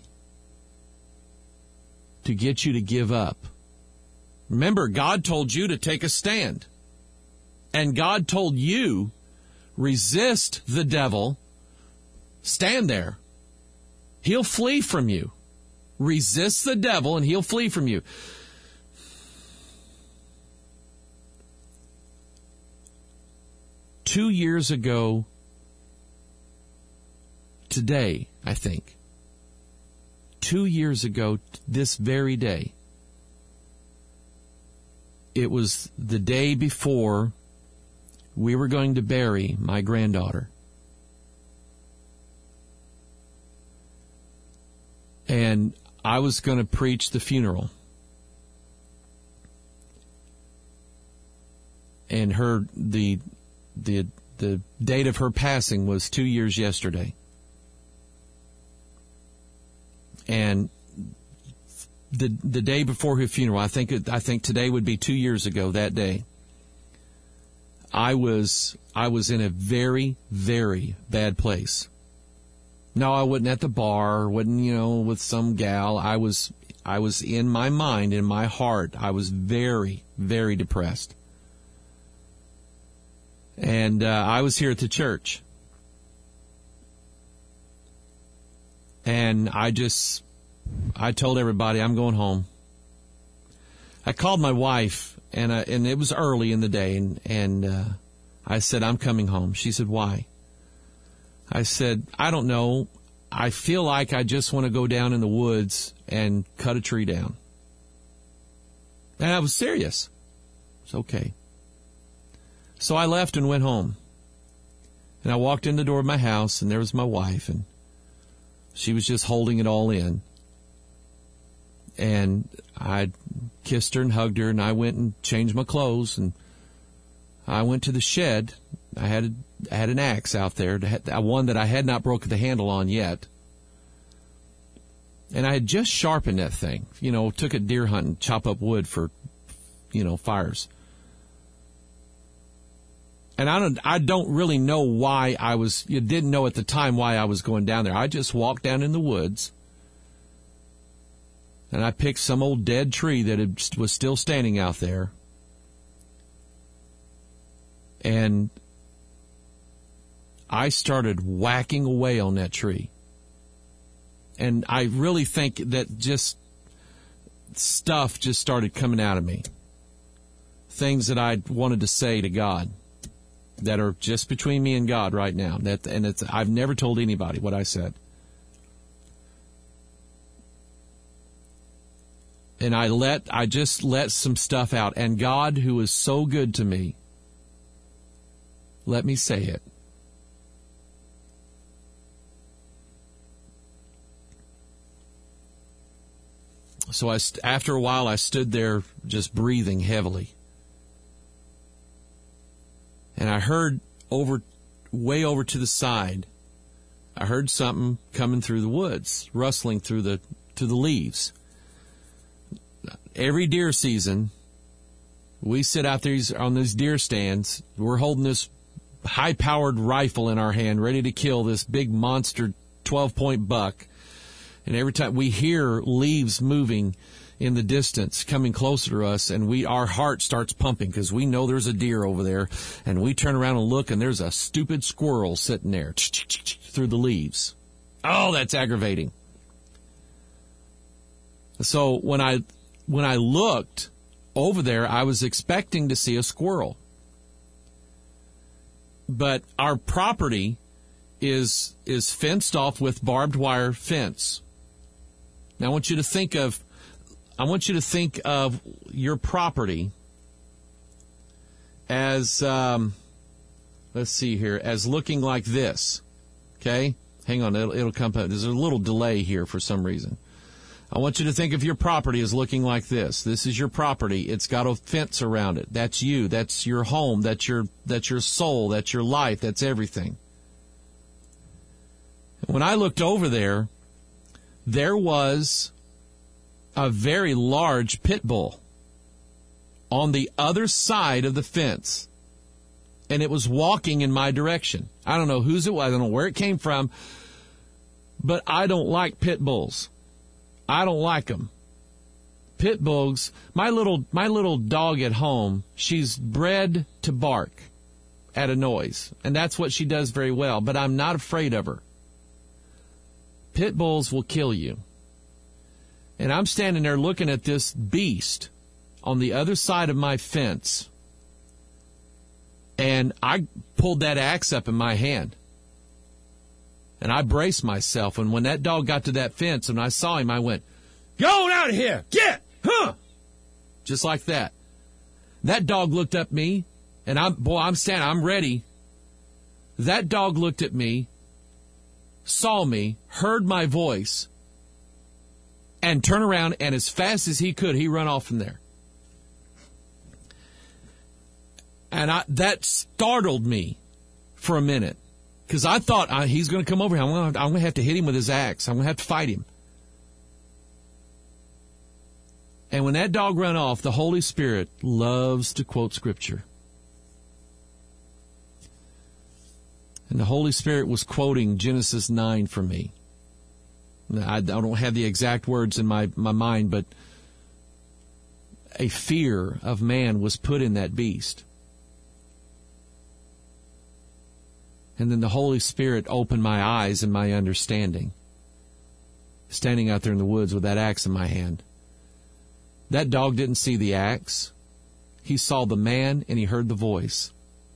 To get you to give up. Remember, God told you to take a stand. And God told you, resist the devil. Stand there. He'll flee from you. Resist the devil and he'll flee from you. Two years ago today, I think. 2 years ago, this very day, it was the day before we were going to bury my granddaughter. And I was going to preach the funeral. And the date of her passing was 2 years yesterday. And the day before her funeral, I think today would be 2 years ago that day. I was in a very, very bad place. No, I wasn't at the bar, wasn't, with some gal. I was in my mind, in my heart, I was very, very depressed. And I was here at the church. And I told everybody, I'm going home. I called my wife, and it was early in the day, and I said, I'm coming home. She said, why? I said, I don't know. I feel like I just want to go down in the woods and cut a tree down. And I was serious. It's okay. So I left and went home. And I walked in the door of my house, and there was my wife, and she was just holding it all in. And I kissed her and hugged her, and I went and changed my clothes, and I went to the shed. I had an axe out there, one that I had not broken the handle on yet. And I had just sharpened that thing, took it deer hunting, chop up wood for, fires. And I don't really know why you didn't know at the time why I was going down there. I just walked down in the woods, and I picked some old dead tree that was still standing out there. And I started whacking away on that tree. And I really think that just stuff just started coming out of me. Things that I wanted to say to God that are just between me and God right now. I've never told anybody what I said. And I just let some stuff out. And God, who is so good to me, let me say it. So after a while, I stood there just breathing heavily. And I heard way over to the side, I heard something coming through the woods, rustling through the leaves. Every deer season, we sit out there on these deer stands. We're holding this high-powered rifle in our hand, ready to kill this big monster 12-point buck. And every time we hear leaves moving in the distance, coming closer to us, and our heart starts pumping because we know there's a deer over there. And we turn around and look, and there's a stupid squirrel sitting there through the leaves. Oh, that's aggravating. So when I looked over there, I was expecting to see a squirrel. But our property is fenced off with barbed wire fence. Now I want you to think of your property as let's see here, as looking like this. Okay? Hang on, it'll come up. There's a little delay here for some reason. I want you to think of your property as looking like this. This is your property. It's got a fence around it. That's you. That's your home. That's your soul. That's your life. That's everything. When I looked over there, there was a very large pit bull on the other side of the fence, and it was walking in my direction. I don't know whose it was. I don't know where it came from, but I don't like pit bulls. I don't like them. Pit bulls, my little dog at home, she's bred to bark at a noise, and that's what she does very well, but I'm not afraid of her. Pit bulls will kill you. And I'm standing there looking at this beast on the other side of my fence, and I pulled that axe up in my hand. And I braced myself, and when that dog got to that fence and I saw him, I went, "Go out of here! Get! Huh!" Just like that. That dog looked at me, and I'm standing, I'm ready. That dog looked at me, saw me, heard my voice, and turned around, and as fast as he could, he ran off from there. And that startled me for a minute, because I thought he's going to come over here. I'm going to have to hit him with his axe. I'm going to have to fight him. And when that dog ran off, the Holy Spirit loves to quote Scripture. And the Holy Spirit was quoting Genesis 9 for me. I don't have the exact words in my mind, but a fear of man was put in that beast. And then the Holy Spirit opened my eyes and my understanding. Standing out there in the woods with that axe in my hand. That dog didn't see the axe. He saw the man and he heard the voice.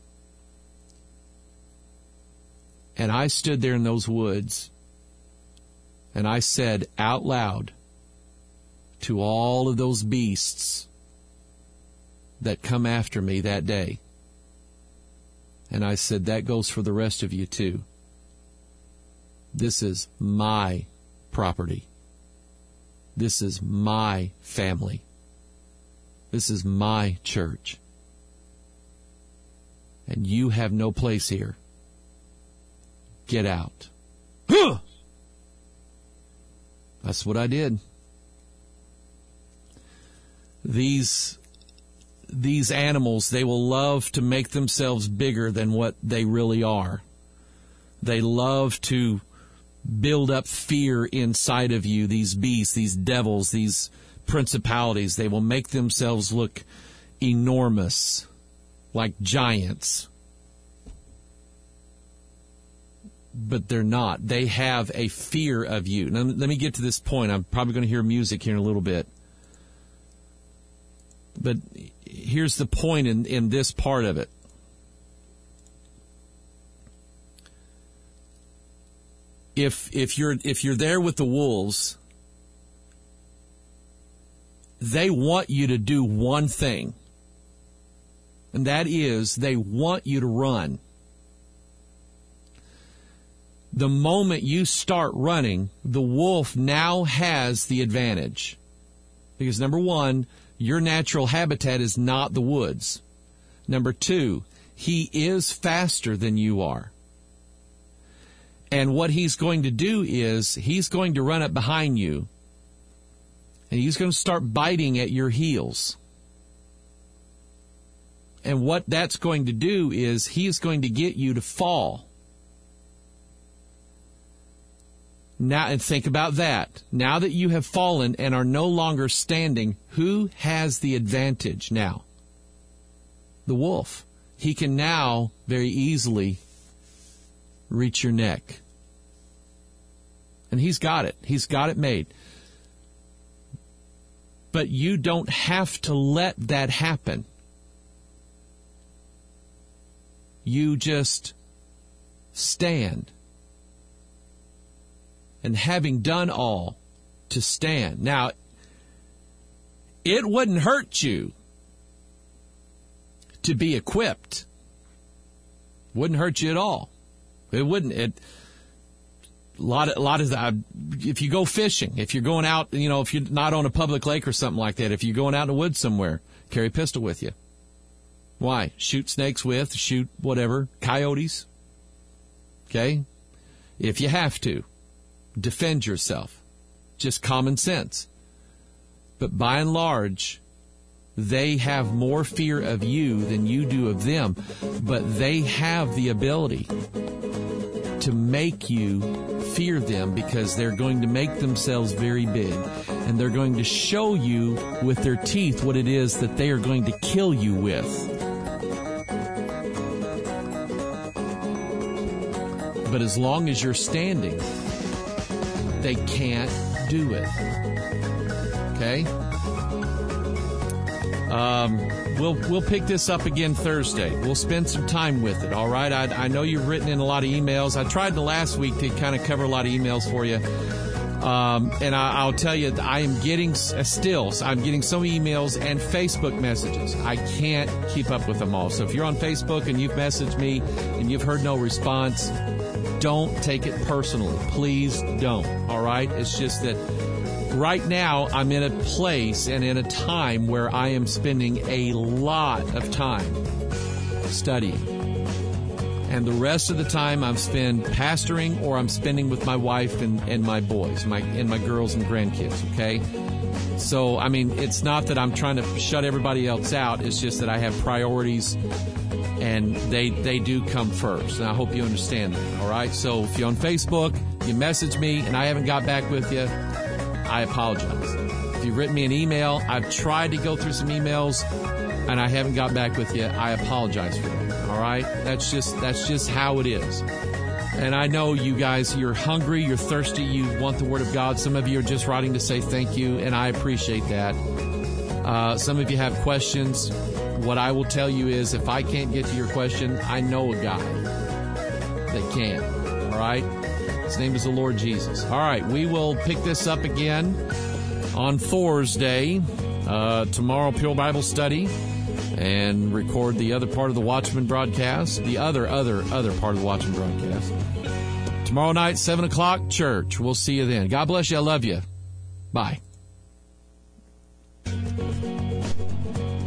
And I stood there in those woods and I said out loud to all of those beasts that come after me that day. And I said, that goes for the rest of you too. This is my property. This is my family. This is my church. And you have no place here. Get out. That's what I did. These animals, they will love to make themselves bigger than what they really are. They love to build up fear inside of you, these beasts, these devils, these principalities. They will make themselves look enormous, like giants. But they're not. They have a fear of you. Now, let me get to this point. I'm probably going to hear music here in a little bit. But here's the point in this part of it. If you're there with the wolves, they want you to do one thing. And that is, they want you to run. The moment you start running, the wolf now has the advantage. Because number one, your natural habitat is not the woods. Number two, he is faster than you are. And what he's going to do is he's going to run up behind you and he's going to start biting at your heels. And what that's going to do is he's going to get you to fall. Now, and think about that. Now that you have fallen and are no longer standing, who has the advantage now? The wolf. He can now very easily reach your neck. And he's got it. He's got it made. But you don't have to let that happen. You just stand. And having done all, to stand. Now, it wouldn't hurt you to be equipped. Wouldn't hurt you at all. It wouldn't. A lot of if you go fishing, if you're going out, if you're not on a public lake or something like that, if you're going out in the woods somewhere, carry a pistol with you. Why? Shoot snakes with, shoot whatever, coyotes. Okay? If you have to. Defend yourself. Just common sense. But by and large, they have more fear of you than you do of them. But they have the ability to make you fear them because they're going to make themselves very big. And they're going to show you with their teeth what it is that they are going to kill you with. But as long as you're standing, they can't do it. Okay? We'll pick this up again Thursday. We'll spend some time with it, all right? I know you've written in a lot of emails. I tried the last week to kind of cover a lot of emails for you. And I'll tell you, I am getting I'm getting some emails and Facebook messages. I can't keep up with them all. So if you're on Facebook and you've messaged me and you've heard no response, don't take it personally. Please don't. All right? It's just that right now I'm in a place and in a time where I am spending a lot of time studying. And the rest of the time I'm spend pastoring or I'm spending with my wife and my boys, my girls and grandkids, okay? So, I mean, it's not that I'm trying to shut everybody else out. It's just that I have priorities and they do come first. And I hope you understand that, all right? So if you're on Facebook, you message me, and I haven't got back with you, I apologize. If you've written me an email, I've tried to go through some emails, and I haven't got back with you, I apologize for that, all right? That's just how it is. And I know you guys, you're hungry, you're thirsty, you want the Word of God. Some of you are just writing to say thank you, and I appreciate that. Some of you have questions. What I will tell you is if I can't get to your question, I know a guy that can, all right? His name is the Lord Jesus. All right, we will pick this up again on Thursday. Tomorrow, Pure Bible Study, and record the other part of the Watchman broadcast, the other part of the Watchman broadcast. Tomorrow night, 7 o'clock, church. We'll see you then. God bless you. I love you. Bye.